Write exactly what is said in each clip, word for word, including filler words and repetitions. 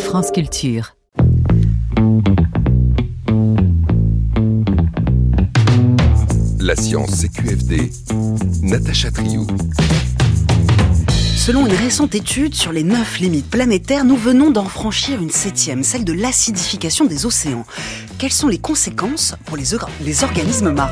France Culture. La science C Q F D, Natacha Triou. Selon une récente étude sur les neuf limites planétaires, nous venons d'en franchir une septième, celle de l'acidification des océans. Quelles sont les conséquences pour les, or- les organismes marins ?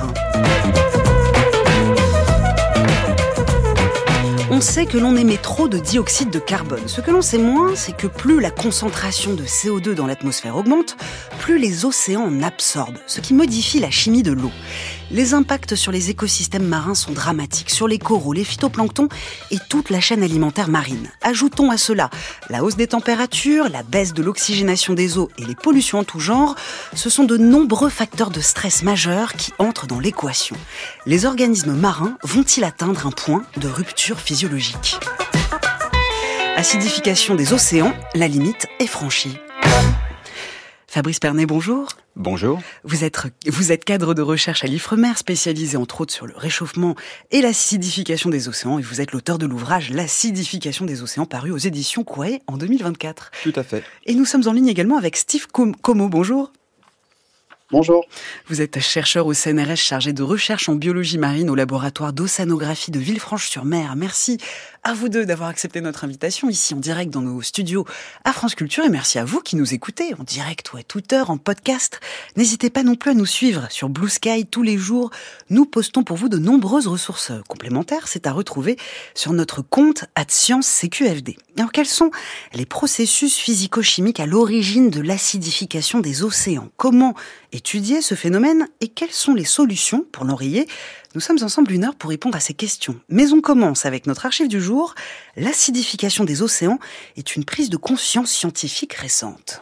On sait que l'on émet trop de dioxyde de carbone. Ce que l'on sait moins, c'est que plus la concentration de C O deux dans l'atmosphère augmente, plus les océans en absorbent, ce qui modifie la chimie de l'eau. Les impacts sur les écosystèmes marins sont dramatiques, sur les coraux, les phytoplanctons et toute la chaîne alimentaire marine. Ajoutons à cela la hausse des températures, la baisse de l'oxygénation des eaux et les pollutions en tout genre. Ce sont de nombreux facteurs de stress majeurs qui entrent dans l'équation. Les organismes marins vont-ils atteindre un point de rupture physiologique ? Acidification des océans, la limite est franchie. Fabrice Pernet, bonjour. Bonjour. Vous êtes, vous êtes cadre de recherche à l'Ifremer, spécialisé entre autres sur le réchauffement et l'acidification des océans, et vous êtes l'auteur de l'ouvrage L'acidification des océans, paru aux éditions Quae en deux mille vingt-quatre. Tout à fait. Et nous sommes en ligne également avec Steve Como, bonjour. Bonjour. Vous êtes chercheur au C N R S chargé de recherche en biologie marine au laboratoire d'océanographie de Villefranche-sur-Mer. Merci à vous deux d'avoir accepté notre invitation ici en direct dans nos studios à France Culture, et merci à vous qui nous écoutez en direct ou à toute heure en podcast. N'hésitez pas non plus à nous suivre sur Blue Sky tous les jours. Nous postons pour vous de nombreuses ressources complémentaires. C'est à retrouver sur notre compte arobase science C Q F D. Alors quels sont les processus physico-chimiques à l'origine de l'acidification des océans ? Comment étudier ce phénomène et quelles sont les solutions pour l'enrayer ? Nous sommes ensemble une heure pour répondre à ces questions. Mais on commence avec notre archive du jour. L'acidification des océans est une prise de conscience scientifique récente.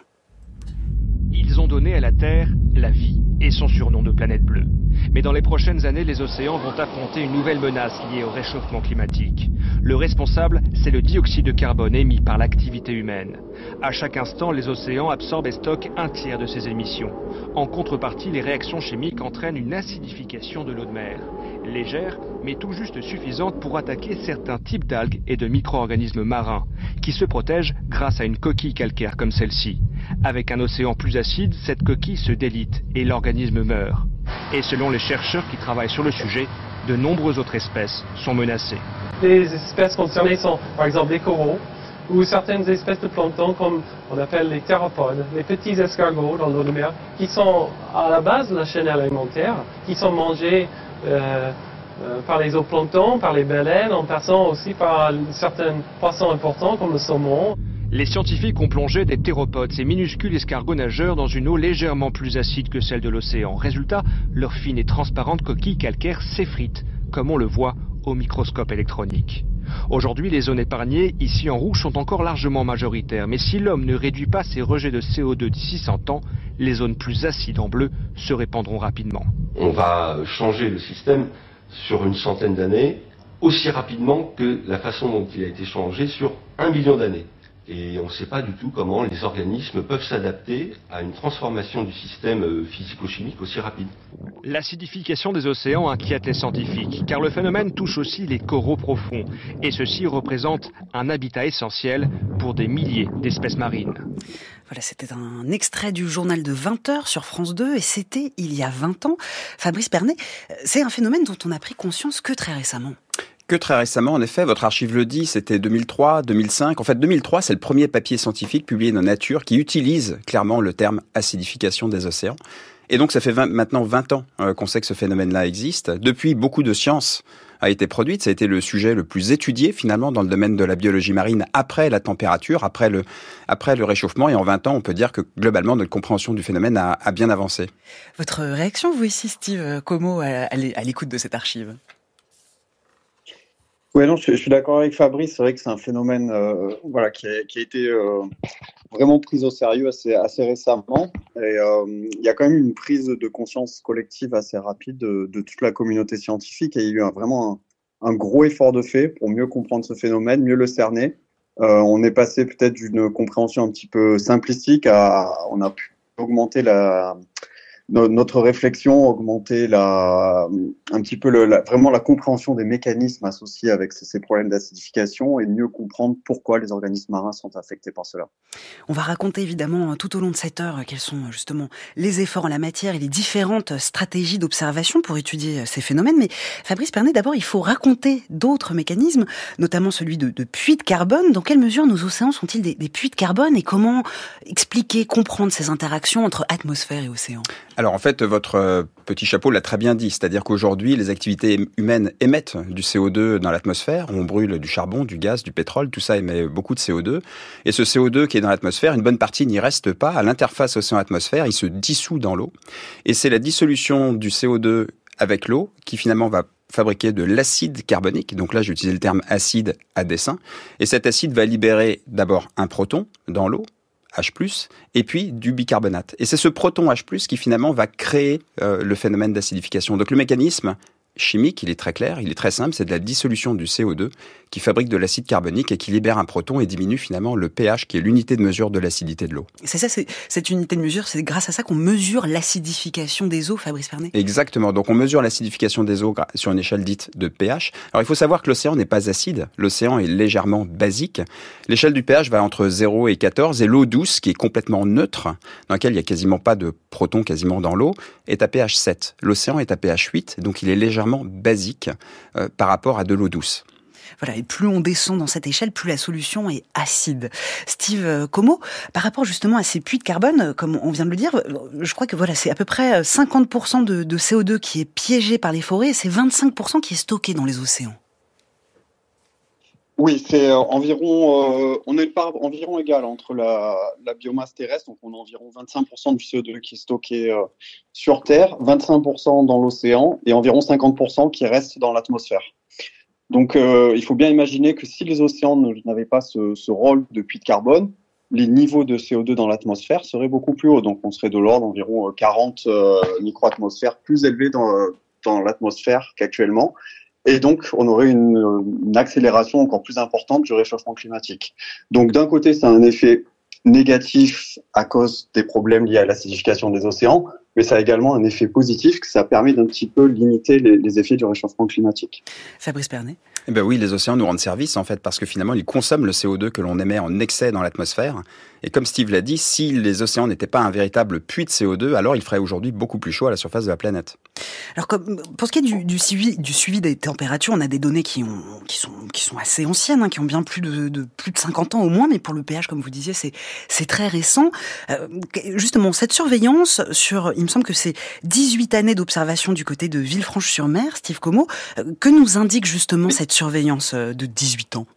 Ils ont donné à la Terre la vie et son surnom de planète bleue. Mais dans les prochaines années, les océans vont affronter une nouvelle menace liée au réchauffement climatique. Le responsable, c'est le dioxyde de carbone émis par l'activité humaine. À chaque instant, les océans absorbent et stockent un tiers de ces émissions. En contrepartie, les réactions chimiques entraînent une acidification de l'eau de mer. Légère, mais tout juste suffisante pour attaquer certains types d'algues et de micro-organismes marins, qui se protègent grâce à une coquille calcaire comme celle-ci. Avec un océan plus acide, cette coquille se délite et l'organisme meurt. Et selon les chercheurs qui travaillent sur le sujet, de nombreuses autres espèces sont menacées. Les espèces concernées sont par exemple les coraux ou certaines espèces de plancton comme on appelle les théropodes, les petits escargots dans l'eau de mer qui sont à la base de la chaîne alimentaire, qui sont mangés euh, euh, par les zooplanctons, par les baleines, en passant aussi par certains poissons importants comme le saumon. Les scientifiques ont plongé des théropodes, ces minuscules escargots nageurs, dans une eau légèrement plus acide que celle de l'océan. Résultat, leur fine et transparente coquille calcaire s'effrite, comme on le voit au microscope électronique. Aujourd'hui, les zones épargnées, ici en rouge, sont encore largement majoritaires. Mais si l'homme ne réduit pas ses rejets de C O deux d'ici cent ans, les zones plus acides en bleu se répandront rapidement. On va changer le système sur une centaine d'années, aussi rapidement que la façon dont il a été changé sur un million d'années. Et on ne sait pas du tout comment les organismes peuvent s'adapter à une transformation du système physico-chimique aussi rapide. L'acidification des océans inquiète les scientifiques, car le phénomène touche aussi les coraux profonds. Et ceux-ci représentent un habitat essentiel pour des milliers d'espèces marines. Voilà, c'était un extrait du journal de vingt heures sur France deux, et c'était il y a vingt ans. Fabrice Pernet, c'est un phénomène dont on a pris conscience que très récemment. Que très récemment, en effet, votre archive le dit, c'était deux mille trois, deux mille cinq. En fait, deux mille trois, c'est le premier papier scientifique publié dans Nature qui utilise clairement le terme acidification des océans. Et donc, ça fait vingt, maintenant vingt ans euh, qu'on sait que ce phénomène-là existe. Depuis, beaucoup de science a été produite. Ça a été le sujet le plus étudié, finalement, dans le domaine de la biologie marine après la température, après le, après le réchauffement. Et en vingt ans, on peut dire que, globalement, notre compréhension du phénomène a, a bien avancé. Votre réaction, vous ici, Steve Como, à, à l'écoute de cette archive ? Oui, non, je, je suis d'accord avec Fabrice. C'est vrai que c'est un phénomène euh, voilà, qui, a, qui a été euh, vraiment pris au sérieux assez, assez récemment. Et euh, il y a quand même une prise de conscience collective assez rapide de, de toute la communauté scientifique. Et il y a eu un, vraiment un, un gros effort de fait pour mieux comprendre ce phénomène, mieux le cerner. Euh, on est passé peut-être d'une compréhension un petit peu simplistique à... On a pu augmenter la... no, notre réflexion, augmenter la, un petit peu le, la, vraiment la compréhension des mécanismes associés avec ces, ces problèmes d'acidification et mieux comprendre pourquoi les organismes marins sont affectés par cela. On va raconter évidemment tout au long de cette heure quels sont justement les efforts en la matière et les différentes stratégies d'observation pour étudier ces phénomènes. Mais Fabrice Pernet, d'abord, il faut raconter d'autres mécanismes, notamment celui de, de puits de carbone. Dans quelle mesure nos océans sont-ils des, des puits de carbone et comment expliquer, comprendre ces interactions entre atmosphère et océan ? Alors en fait, votre petit chapeau l'a très bien dit, c'est-à-dire qu'aujourd'hui, les activités humaines émettent du C O deux dans l'atmosphère. On brûle du charbon, du gaz, du pétrole, tout ça émet beaucoup de C O deux. Et ce C O deux qui est dans l'atmosphère, une bonne partie n'y reste pas. À l'interface océan-atmosphère, il se dissout dans l'eau. Et c'est la dissolution du C O deux avec l'eau qui finalement va fabriquer de l'acide carbonique. Donc là, j'ai utilisé le terme acide à dessein. Et cet acide va libérer d'abord un proton dans l'eau, H plus, et puis du bicarbonate. Et c'est ce proton H plus qui finalement va créer euh, le phénomène d'acidification. Donc le mécanisme chimique, il est très clair, il est très simple, c'est de la dissolution du C O deux qui fabrique de l'acide carbonique et qui libère un proton et diminue finalement le pH qui est l'unité de mesure de l'acidité de l'eau. C'est ça, c'est, cette unité de mesure, c'est grâce à ça qu'on mesure l'acidification des eaux, Fabrice Pernet ? Exactement, donc on mesure l'acidification des eaux sur une échelle dite de pH. Alors il faut savoir que l'océan n'est pas acide, l'océan est légèrement basique. L'échelle du pH va entre zéro et quatorze et l'eau douce, qui est complètement neutre, dans laquelle il n'y a quasiment pas de protons quasiment dans l'eau, est à pH sept. L'océan est à pH huit, donc il est légèrement basique euh, par rapport à de l'eau douce. Voilà, et plus on descend dans cette échelle, plus la solution est acide. Steve Como, par rapport justement à ces puits de carbone, comme on vient de le dire, je crois que voilà, c'est à peu près cinquante pour cent de, de C O deux qui est piégé par les forêts et c'est vingt-cinq pour cent qui est stocké dans les océans. Oui, c'est euh, environ, euh, on a une part environ égale entre la, la biomasse terrestre, donc on a environ vingt-cinq pour cent du C O deux qui est stocké euh, sur Terre, vingt-cinq pour cent dans l'océan et environ cinquante pour cent qui reste dans l'atmosphère. Donc euh, il faut bien imaginer que si les océans n'avaient pas ce, ce rôle de puits de carbone, les niveaux de C O deux dans l'atmosphère seraient beaucoup plus hauts, donc on serait de l'ordre d'environ quarante euh, microatmosphères plus élevés dans, dans l'atmosphère qu'actuellement. Et donc, on aurait une, une accélération encore plus importante du réchauffement climatique. Donc, d'un côté, c'est un effet négatif à cause des problèmes liés à l'acidification des océans, mais ça a également un effet positif, que ça permet d'un petit peu limiter les, les effets du réchauffement climatique. Fabrice Pernet ? Eh ben oui, les océans nous rendent service en fait, parce que finalement, ils consomment le C O deux que l'on émet en excès dans l'atmosphère. Et comme Steve l'a dit, si les océans n'étaient pas un véritable puits de C O deux, alors il ferait aujourd'hui beaucoup plus chaud à la surface de la planète. Alors, comme, pour ce qui est du, du, suivi, du suivi des températures, on a des données qui, ont, qui, sont, qui sont assez anciennes, hein, qui ont bien plus de, de plus de cinquante ans au moins, mais pour le pH, comme vous disiez, c'est, c'est très récent. Euh, justement, cette surveillance sur, il me semble que c'est dix-huit années d'observation du côté de Villefranche-sur-Mer, Steve Como, euh, que nous indique justement cette surveillance de dix-huit ans ?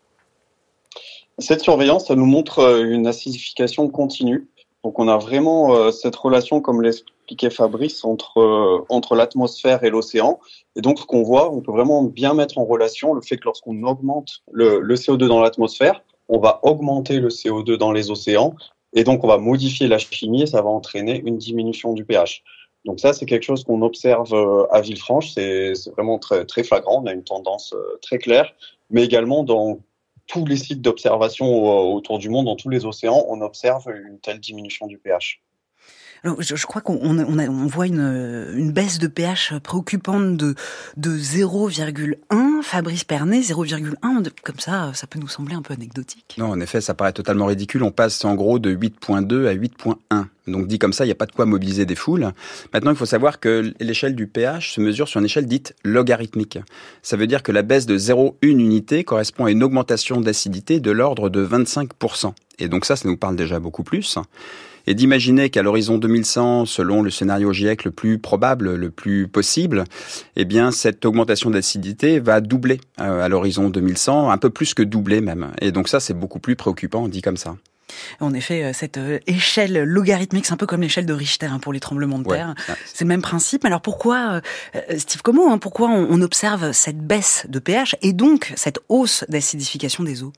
Cette surveillance, ça nous montre une acidification continue. Donc on a vraiment euh, cette relation, comme l'expliquait Fabrice, entre, euh, entre l'atmosphère et l'océan. Et donc ce qu'on voit, on peut vraiment bien mettre en relation le fait que lorsqu'on augmente le, le C O deux dans l'atmosphère, on va augmenter le C O deux dans les océans. Et donc on va modifier la chimie et ça va entraîner une diminution du pH. Donc ça, c'est quelque chose qu'on observe à Villefranche. C'est, c'est vraiment très, très flagrant. On a une tendance très claire. Mais également dans tous les sites d'observation autour du monde, dans tous les océans, on observe une telle diminution du pH. Alors, je, je crois qu'on on a, on voit une, une baisse de pH préoccupante de, de zéro virgule un. Fabrice Pernet, zéro virgule un, comme ça, ça peut nous sembler un peu anecdotique. Non, en effet, ça paraît totalement ridicule. On passe en gros de huit virgule deux à huit virgule un. Donc dit comme ça, il n'y a pas de quoi mobiliser des foules. Maintenant, il faut savoir que l'échelle du pH se mesure sur une échelle dite logarithmique. Ça veut dire que la baisse de zéro virgule un unité correspond à une augmentation d'acidité de l'ordre de vingt-cinq pour cent. Et donc ça, ça nous parle déjà beaucoup plus. Et d'imaginer qu'à l'horizon deux mille cent, selon le scénario GIEC le plus probable, le plus possible, eh bien cette augmentation d'acidité va doubler à l'horizon deux mille cent, un peu plus que doubler même. Et donc ça, c'est beaucoup plus préoccupant, dit comme ça. En effet, cette échelle logarithmique, c'est un peu comme l'échelle de Richter hein, pour les tremblements de terre. Ouais. C'est le même principe. Alors pourquoi, euh, Steve Como, hein, pourquoi on, on observe cette baisse de pH et donc cette hausse d'acidification des eaux ?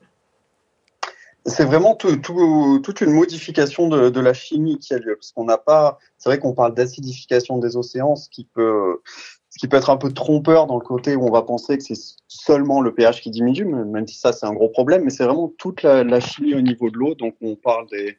C'est vraiment tout, tout, toute une modification de, de la chimie qui a lieu, parce qu'on n'a pas. C'est vrai qu'on parle d'acidification des océans, ce qui peut, ce qui peut être un peu trompeur dans le côté où on va penser que c'est seulement le pH qui diminue, même si ça c'est un gros problème, mais c'est vraiment toute la, la chimie au niveau de l'eau. Donc on parle des,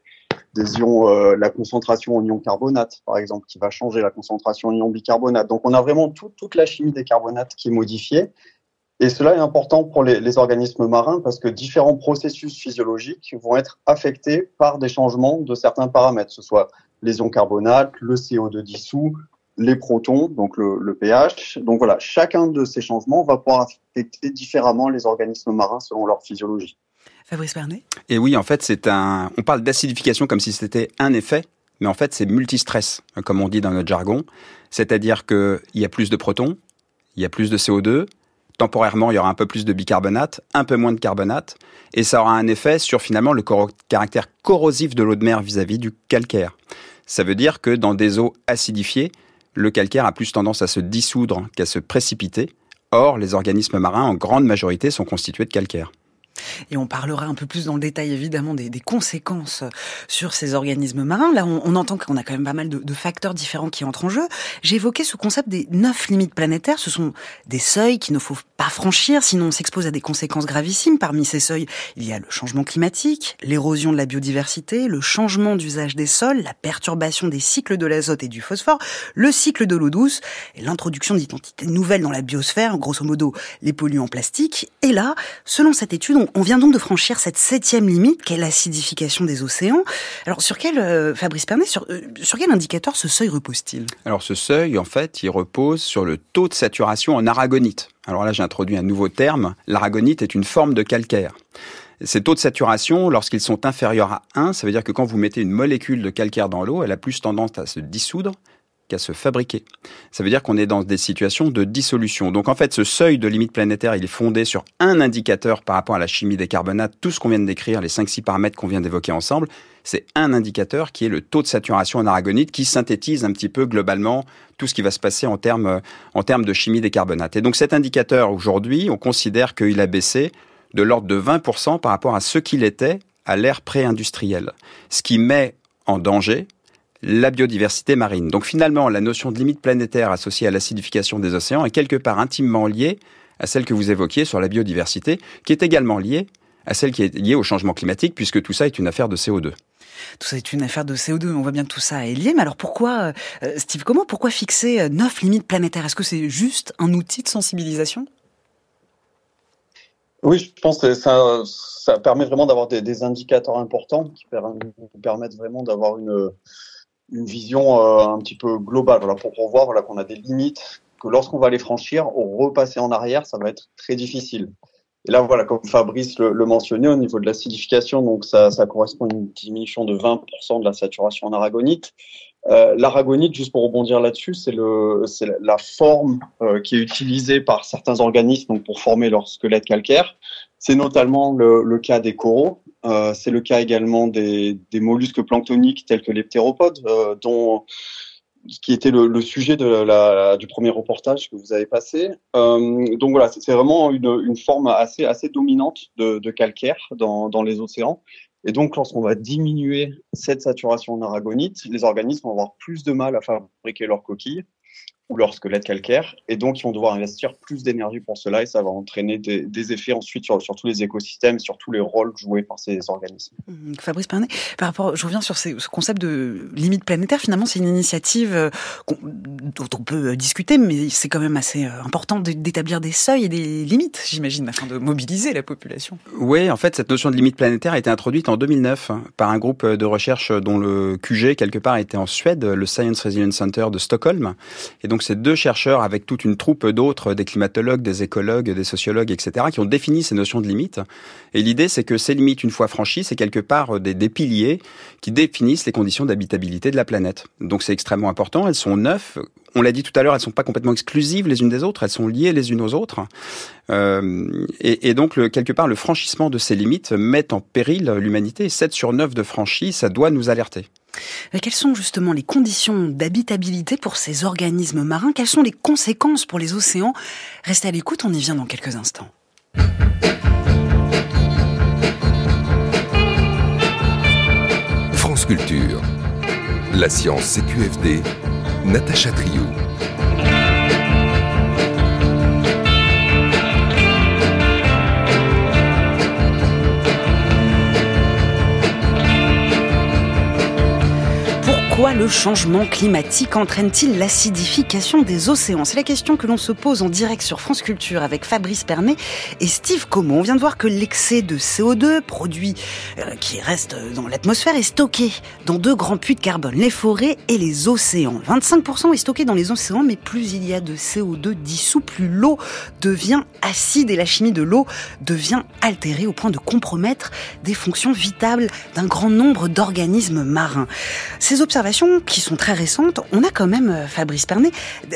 des ions, euh, la concentration en ions carbonate, par exemple, qui va changer la concentration en ions bicarbonate. Donc, on a vraiment tout, toute la chimie des carbonates qui est modifiée. Et cela est important pour les, les organismes marins parce que différents processus physiologiques vont être affectés par des changements de certains paramètres, que ce soit les ions carbonates, le C O deux dissous, les protons, donc le, le pH. Donc voilà, chacun de ces changements va pouvoir affecter différemment les organismes marins selon leur physiologie. Fabrice Pernet ? Et oui, en fait, c'est un. On parle d'acidification comme si c'était un effet, mais en fait, c'est multistress, comme on dit dans notre jargon. C'est-à-dire qu'il y a plus de protons, il y a plus de C O deux. Temporairement, il y aura un peu plus de bicarbonate, un peu moins de carbonate, et ça aura un effet sur finalement le cor- caractère corrosif de l'eau de mer vis-à-vis du calcaire. Ça veut dire que dans des eaux acidifiées, le calcaire a plus tendance à se dissoudre qu'à se précipiter. Or, les organismes marins, en grande majorité, sont constitués de calcaire. Et on parlera un peu plus dans le détail, évidemment, des, des conséquences sur ces organismes marins. Là, on, on entend qu'on a quand même pas mal de, de facteurs différents qui entrent en jeu. J'ai évoqué ce concept des neuf limites planétaires. Ce sont des seuils qu'il ne faut pas franchir, sinon on s'expose à des conséquences gravissimes. Parmi ces seuils, il y a le changement climatique, l'érosion de la biodiversité, le changement d'usage des sols, la perturbation des cycles de l'azote et du phosphore, le cycle de l'eau douce et l'introduction d'identités nouvelles dans la biosphère, grosso modo les polluants plastiques. Et là, selon cette étude, on On vient donc de franchir cette septième limite, qu'est l'acidification des océans. Alors, sur quel, euh, Fabrice Pernet, sur, euh, sur quel indicateur ce seuil repose-t-il ? Alors, ce seuil, en fait, il repose sur le taux de saturation en aragonite. Alors là, j'ai introduit un nouveau terme. L'aragonite est une forme de calcaire. Ces taux de saturation, lorsqu'ils sont inférieurs à un, ça veut dire que quand vous mettez une molécule de calcaire dans l'eau, elle a plus tendance à se dissoudre qu'à se fabriquer. Ça veut dire qu'on est dans des situations de dissolution. Donc en fait, ce seuil de limite planétaire, il est fondé sur un indicateur par rapport à la chimie des carbonates. Tout ce qu'on vient de décrire, les cinq six paramètres qu'on vient d'évoquer ensemble, c'est un indicateur qui est le taux de saturation en aragonite qui synthétise un petit peu globalement tout ce qui va se passer en termes, en termes de chimie des carbonates. Et donc cet indicateur, aujourd'hui, on considère qu'il a baissé de l'ordre de vingt pour cent par rapport à ce qu'il était à l'ère pré-industrielle. Ce qui met en danger la biodiversité marine. Donc finalement, la notion de limite planétaire associée à l'acidification des océans est quelque part intimement liée à celle que vous évoquiez sur la biodiversité, qui est également liée à celle qui est liée au changement climatique, puisque tout ça est une affaire de C O deux. Tout ça est une affaire de C O deux, on voit bien que tout ça est lié. Mais alors pourquoi, euh, Steve, comment, pourquoi fixer neuf limites planétaires ? Est-ce que c'est juste un outil de sensibilisation ? Oui, je pense que ça, ça permet vraiment d'avoir des, des indicateurs importants qui permettent vraiment d'avoir une... une vision euh, un petit peu globale, voilà, pour, pour voir voilà, qu'on a des limites, que lorsqu'on va les franchir, repasser en arrière, ça va être très difficile. Et là, voilà, comme Fabrice le, le mentionnait, au niveau de l'acidification, donc ça, ça correspond à une diminution de vingt pour cent de la saturation en aragonite. Euh, l'aragonite, juste pour rebondir là-dessus, c'est, le, c'est la forme euh, qui est utilisée par certains organismes donc pour former leur squelette calcaire. C'est notamment le, le cas des coraux. Euh, c'est le cas également des, des mollusques planctoniques tels que les ptéropodes, euh, dont, qui était le, le sujet de la, du premier reportage que vous avez passé. Euh, donc voilà, c'est, c'est vraiment une, une forme assez, assez dominante de, de calcaire dans, dans les océans. Et donc, lorsqu'on va diminuer cette saturation en aragonite, les organismes vont avoir plus de mal à fabriquer leurs coquilles ou leur squelette calcaire, et donc ils vont devoir investir plus d'énergie pour cela, et ça va entraîner des, des effets ensuite sur, sur tous les écosystèmes, sur tous les rôles joués par ces organismes. Fabrice Pernet, par rapport, je reviens sur ces, ce concept de limite planétaire. Finalement, c'est une initiative dont on peut discuter, mais c'est quand même assez important d'établir des seuils et des limites, j'imagine, afin de mobiliser la population. Oui, en fait, cette notion de limite planétaire a été introduite en deux mille neuf par un groupe de recherche dont le Q G, quelque part, était en Suède, le Science Resilience Center de Stockholm. Et donc, ces deux chercheurs, avec toute une troupe d'autres, des climatologues, des écologues, des sociologues, et cetera, qui ont défini ces notions de limites. Et l'idée, c'est que ces limites, une fois franchies, c'est quelque part des, des piliers qui définissent les conditions d'habitabilité de la planète. Donc c'est extrêmement important, elles sont neuf. On l'a dit tout à l'heure, elles ne sont pas complètement exclusives les unes des autres, elles sont liées les unes aux autres. Euh, et, et donc, le, quelque part, le franchissement de ces limites met en péril l'humanité. sept sur neuf de franchis, ça doit nous alerter. Mais quelles sont justement les conditions d'habitabilité pour ces organismes marins ? Quelles sont les conséquences pour les océans ? Restez à l'écoute, on y vient dans quelques instants. France Culture. La science C Q F D. Natacha Triou. Pourquoi le changement climatique entraîne-t-il l'acidification des océans ? C'est la question que l'on se pose en direct sur France Culture avec Fabrice Pernet et Steve Comot. On vient de voir que l'excès de C O deux, produit euh, qui reste dans l'atmosphère, est stocké dans deux grands puits de carbone, les forêts et les océans. vingt-cinq pour cent est stocké dans les océans, mais plus il y a de C O deux dissous, plus l'eau devient acide et la chimie de l'eau devient altérée au point de compromettre des fonctions vitales d'un grand nombre d'organismes marins. Ces observations, qui sont très récentes, on a quand même, Fabrice Pernet,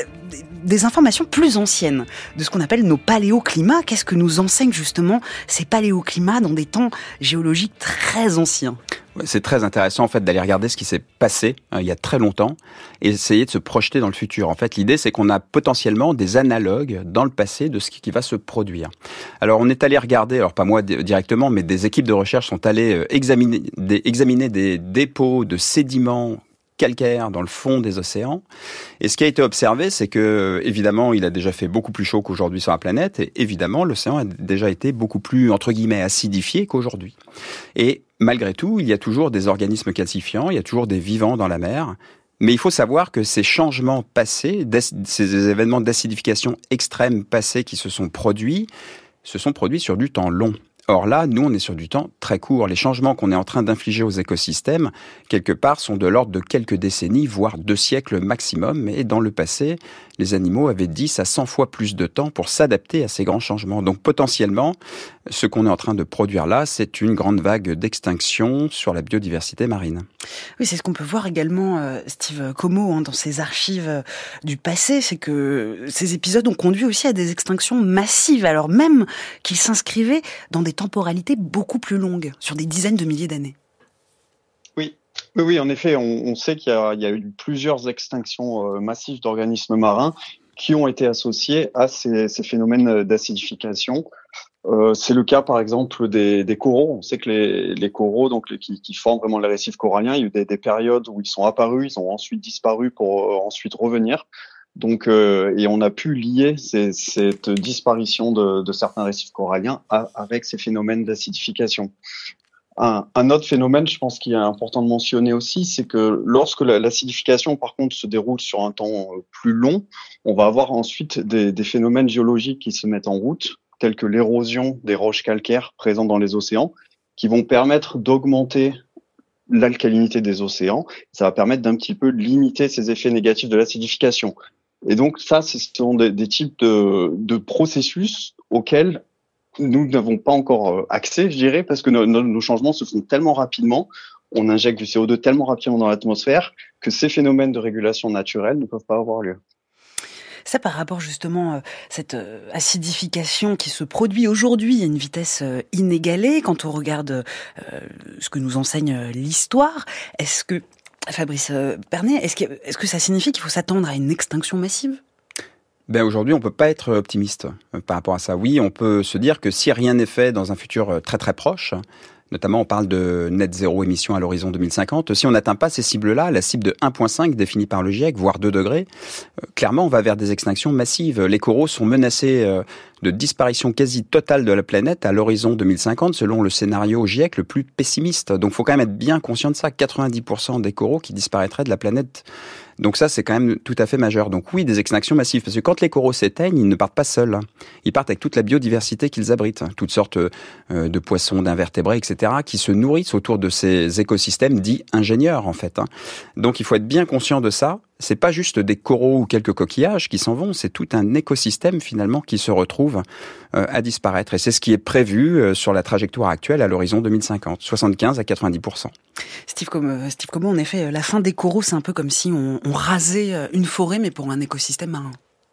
des informations plus anciennes de ce qu'on appelle nos paléoclimats. Qu'est-ce que nous enseignent justement ces paléoclimats dans des temps géologiques très anciens ? C'est très intéressant en fait d'aller regarder ce qui s'est passé euh, il y a très longtemps et essayer de se projeter dans le futur. En fait, l'idée c'est qu'on a potentiellement des analogues dans le passé de ce qui va se produire. Alors on est allé regarder, alors pas moi directement, mais des équipes de recherche sont allées examiner des, examiner des dépôts de sédiments calcaire dans le fond des océans. Et ce qui a été observé, c'est que, évidemment, il a déjà fait beaucoup plus chaud qu'aujourd'hui sur la planète, et évidemment, l'océan a déjà été beaucoup plus, entre guillemets, acidifié qu'aujourd'hui. Et malgré tout, il y a toujours des organismes calcifiants, il y a toujours des vivants dans la mer, mais il faut savoir que ces changements passés, ces événements d'acidification extrême passés qui se sont produits, se sont produits sur du temps long. Or là, nous, on est sur du temps très court. Les changements qu'on est en train d'infliger aux écosystèmes, quelque part, sont de l'ordre de quelques décennies, voire deux siècles maximum. Et dans le passé, les animaux avaient dix à cent fois plus de temps pour s'adapter à ces grands changements. Donc potentiellement, ce qu'on est en train de produire là, c'est une grande vague d'extinction sur la biodiversité marine. Oui, c'est ce qu'on peut voir également, euh, Steve Comot, hein, dans ses archives euh, du passé, c'est que ces épisodes ont conduit aussi à des extinctions massives, alors même qu'ils s'inscrivaient dans des temporalités beaucoup plus longues, sur des dizaines de milliers d'années. Oui, oui, oui, en effet, on, on sait qu'il y a, il y a eu plusieurs extinctions euh, massives d'organismes marins qui ont été associées à ces, ces phénomènes d'acidification. Euh, c'est le cas, par exemple, des, des coraux. On sait que les, les coraux, donc les, qui, qui forment vraiment les récifs coralliens, il y a eu des, des périodes où ils sont apparus, ils ont ensuite disparu pour euh, ensuite revenir. Donc, euh, et on a pu lier ces, cette disparition de, de certains récifs coralliens à, avec ces phénomènes d'acidification. Un, un autre phénomène, je pense qu'il est important de mentionner aussi, c'est que lorsque la, l'acidification, par contre, se déroule sur un temps plus long, on va avoir ensuite des, des phénomènes géologiques qui se mettent en route, tels que l'érosion des roches calcaires présentes dans les océans, qui vont permettre d'augmenter l'alcalinité des océans. Ça va permettre d'un petit peu limiter ces effets négatifs de l'acidification. Et donc ça, ce sont des, des types de, de processus auxquels nous n'avons pas encore accès, je dirais, parce que nos, nos, nos changements se font tellement rapidement, on injecte du C O deux tellement rapidement dans l'atmosphère que ces phénomènes de régulation naturelle ne peuvent pas avoir lieu. Ça, par rapport justement à cette acidification qui se produit aujourd'hui à une vitesse inégalée, quand on regarde euh, ce que nous enseigne l'histoire, est-ce que, Fabrice Pernet, est-ce que, est-ce que ça signifie qu'il faut s'attendre à une extinction massive ? Ben aujourd'hui, on peut pas être optimiste par rapport à ça. Oui, on peut se dire que si rien n'est fait dans un futur très très proche, notamment on parle de net zéro émission à l'horizon deux mille cinquante, si on n'atteint pas ces cibles-là, la cible de un virgule cinq définie par le GIEC, voire deux degrés, euh, clairement on va vers des extinctions massives. Les coraux sont menacés euh, de disparition quasi totale de la planète à l'horizon deux mille cinquante, selon le scénario GIEC le plus pessimiste. Donc il faut quand même être bien conscient de ça, quatre-vingt-dix pour cent des coraux qui disparaîtraient de la planète. Donc ça, c'est quand même tout à fait majeur. Donc oui, des extinctions massives, parce que quand les coraux s'éteignent, ils ne partent pas seuls. Ils partent avec toute la biodiversité qu'ils abritent, toutes sortes euh, de poissons, d'invertébrés, et cetera, qui se nourrissent autour de ces écosystèmes dits ingénieurs, en fait. Donc il faut être bien conscient de ça. C'est pas juste des coraux ou quelques coquillages qui s'en vont, c'est tout un écosystème finalement qui se retrouve euh, à disparaître. Et c'est ce qui est prévu euh, sur la trajectoire actuelle à l'horizon deux mille cinquante, soixante-quinze à quatre-vingt-dix pour cent. Steve Comot, Steve Comot, en effet, la fin des coraux, c'est un peu comme si on, on rasait une forêt, mais pour un écosystème marin.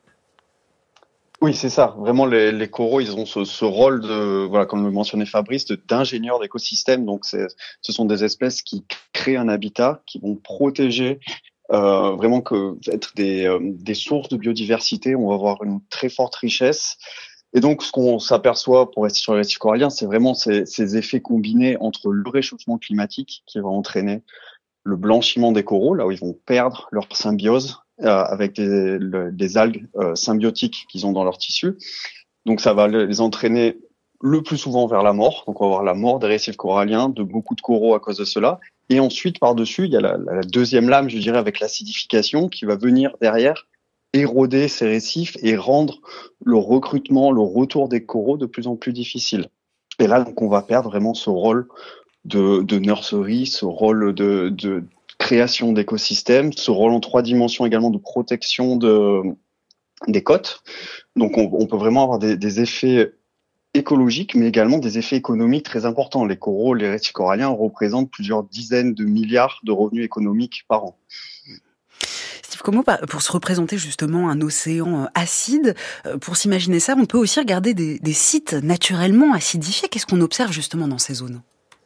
Oui, c'est ça. Vraiment, les, les coraux, ils ont ce, ce rôle de, voilà, comme le mentionnait Fabrice, de, d'ingénieurs d'écosystèmes. Donc, c'est, ce sont des espèces qui créent un habitat, qui vont protéger, euh, vraiment que être des, euh, des sources de biodiversité. On va avoir une très forte richesse. Et donc, ce qu'on s'aperçoit pour rester sur les récifs coralliens, c'est vraiment ces, ces effets combinés entre le réchauffement climatique qui va entraîner le blanchiment des coraux, là où ils vont perdre leur symbiose euh, avec des, le, des algues euh, symbiotiques qu'ils ont dans leur tissu. Donc, ça va les entraîner le plus souvent vers la mort. Donc on va avoir la mort des récifs coralliens, de beaucoup de coraux à cause de cela. Et ensuite, par-dessus, il y a la, la deuxième lame, je dirais, avec l'acidification qui va venir derrière éroder ces récifs et rendre le recrutement, le retour des coraux de plus en plus difficile. Et là, donc, on va perdre vraiment ce rôle de, de nurserie, ce rôle de, de création d'écosystèmes, ce rôle en trois dimensions également de protection de, des côtes. Donc, on, on peut vraiment avoir des, des effets écologiques, mais également des effets économiques très importants. Les coraux, les récifs coralliens représentent plusieurs dizaines de milliards de revenus économiques par an. Steve Como, pour se représenter justement un océan acide, pour s'imaginer ça, on peut aussi regarder des, des sites naturellement acidifiés. Qu'est-ce qu'on observe justement dans ces zones ?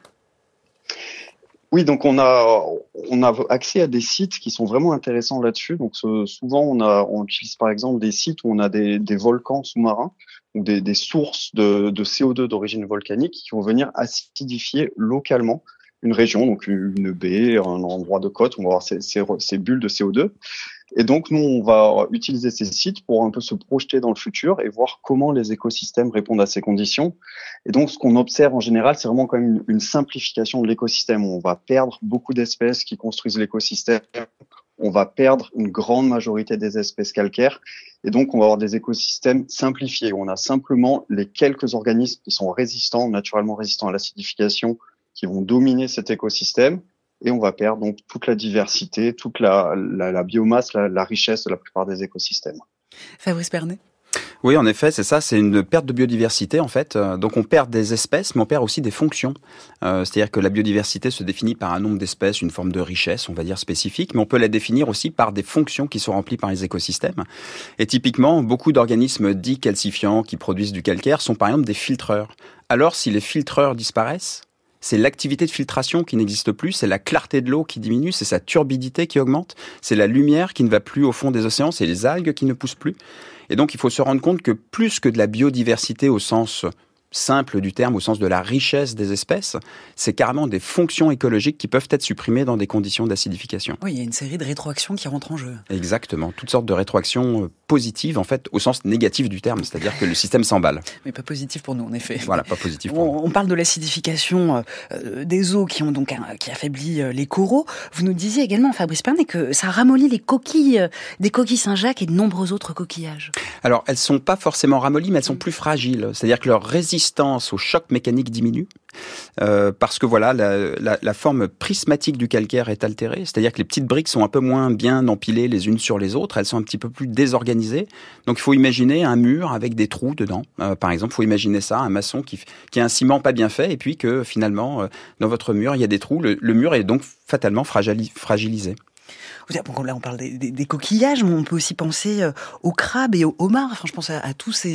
Oui, donc on a on a accès à des sites qui sont vraiment intéressants là-dessus. Donc ce, souvent on a on utilise par exemple des sites où on a des, des volcans sous-marins ou des, des sources de, de C O deux d'origine volcanique qui vont venir acidifier localement une région, donc une baie, un endroit de côte, on va avoir ces, ces, ces bulles de C O deux. Et donc, nous, on va utiliser ces sites pour un peu se projeter dans le futur et voir comment les écosystèmes répondent à ces conditions. Et donc, ce qu'on observe en général, c'est vraiment quand même une, une simplification de l'écosystème. On va perdre beaucoup d'espèces qui construisent l'écosystème. On va perdre une grande majorité des espèces calcaires. Et donc, on va avoir des écosystèmes simplifiés. On a simplement les quelques organismes qui sont résistants, naturellement résistants à l'acidification, qui vont dominer cet écosystème. Et on va perdre donc toute la diversité, toute la, la, la biomasse, la, la richesse de la plupart des écosystèmes. Fabrice Pernet ? Oui, en effet, c'est ça, c'est une perte de biodiversité en fait. Donc on perd des espèces, mais on perd aussi des fonctions. Euh, c'est-à-dire que la biodiversité se définit par un nombre d'espèces, une forme de richesse, on va dire spécifique, mais on peut la définir aussi par des fonctions qui sont remplies par les écosystèmes. Et typiquement, beaucoup d'organismes dits calcifiants qui produisent du calcaire sont par exemple des filtreurs. Alors si les filtreurs disparaissent, c'est l'activité de filtration qui n'existe plus, c'est la clarté de l'eau qui diminue, c'est sa turbidité qui augmente, c'est la lumière qui ne va plus au fond des océans, c'est les algues qui ne poussent plus. Et donc il faut se rendre compte que plus que de la biodiversité au sens simple du terme, au sens de la richesse des espèces, c'est carrément des fonctions écologiques qui peuvent être supprimées dans des conditions d'acidification. Oui, il y a une série de rétroactions qui rentrent en jeu. Exactement, toutes sortes de rétroactions positives, en fait, au sens négatif du terme, c'est-à-dire que le système s'emballe. Mais pas positif pour nous, en effet. Voilà, pas positif pour on, nous. On parle de l'acidification euh, des eaux qui ont donc un, qui affaiblit euh, les coraux. Vous nous disiez également, Fabrice Pernet, que ça ramollit les coquilles, euh, des coquilles Saint-Jacques et de nombreux autres coquillages. Alors, elles sont pas forcément ramollies, mais elles sont plus fragiles. C'est-à-dire que leur résistance au choc mécanique diminue, euh, parce que voilà, la, la, la forme prismatique du calcaire est altérée, c'est-à-dire que les petites briques sont un peu moins bien empilées les unes sur les autres, elles sont un petit peu plus désorganisées. Donc il faut imaginer un mur avec des trous dedans. Euh, par exemple, il faut imaginer ça, un maçon qui, qui a un ciment pas bien fait, et puis que finalement, euh, dans votre mur, il y a des trous. Le, le mur est donc fatalement fragili- fragilisé. Là, on parle des, des, des coquillages, mais on peut aussi penser euh, aux crabes et aux homards. Enfin, je pense à, à, tous ces,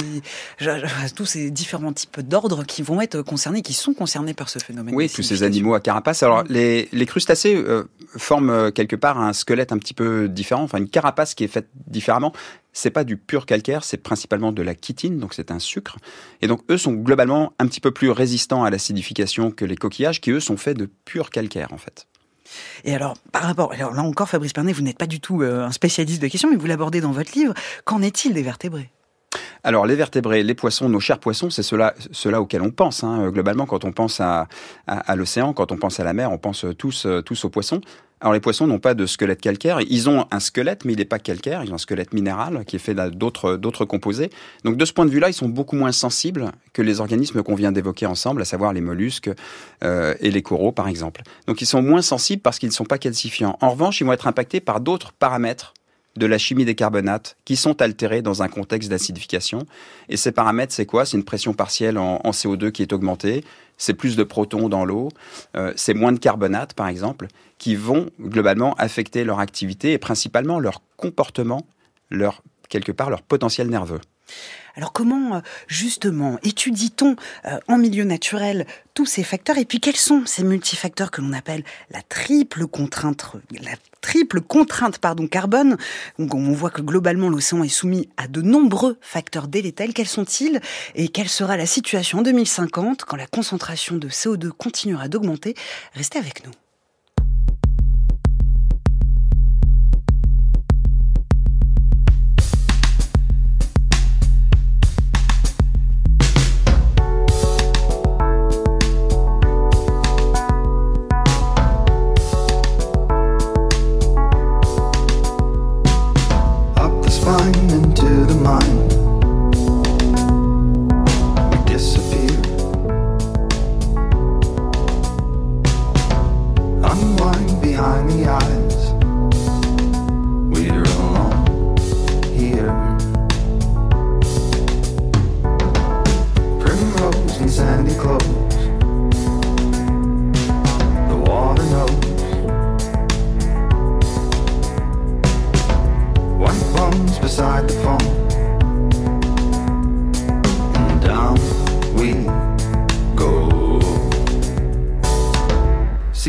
à tous ces différents types d'ordres qui vont être concernés, qui sont concernés par ce phénomène. Oui, tous ces animaux à carapace. Alors, les, les crustacés euh, forment euh, quelque part un squelette un petit peu différent, enfin une carapace qui est faite différemment. C'est pas du pur calcaire, c'est principalement de la chitine, donc c'est un sucre. Et donc, eux sont globalement un petit peu plus résistants à l'acidification que les coquillages, qui eux sont faits de pur calcaire, en fait. Et alors, par rapport, alors là encore, Fabrice Pernet, vous n'êtes pas du tout euh, un spécialiste de la question, mais vous l'abordez dans votre livre. Qu'en est-il des vertébrés ? Alors, les vertébrés, les poissons, nos chers poissons, c'est ceux-là, ceux-là auxquels on pense. Hein. Globalement, quand on pense à, à, à l'océan, quand on pense à la mer, on pense tous, tous aux poissons. Alors, les poissons n'ont pas de squelette calcaire. Ils ont un squelette, mais il n'est pas calcaire. Ils ont un squelette minéral qui est fait d'autres, d'autres composés. Donc, de ce point de vue-là, ils sont beaucoup moins sensibles que les organismes qu'on vient d'évoquer ensemble, à savoir les mollusques euh, et les coraux, par exemple. Donc, ils sont moins sensibles parce qu'ils ne sont pas calcifiants. En revanche, ils vont être impactés par d'autres paramètres de la chimie des carbonates qui sont altérés dans un contexte d'acidification. Et ces paramètres, c'est quoi ? C'est une pression partielle en, en C O deux qui est augmentée, c'est plus de protons dans l'eau, euh, c'est moins de carbonates, par exemple, qui vont globalement affecter leur activité et principalement leur comportement, leur, quelque part leur potentiel nerveux. Alors comment, justement, étudie-t-on euh, en milieu naturel tous ces facteurs ? Et puis quels sont ces multifacteurs que l'on appelle la triple contrainte, la triple contrainte pardon, carbone ? Donc on voit que globalement l'océan est soumis à de nombreux facteurs délétères. Quels sont-ils ? Et quelle sera la situation en deux mille cinquante quand la concentration de C O deux continuera d'augmenter ? Restez avec nous.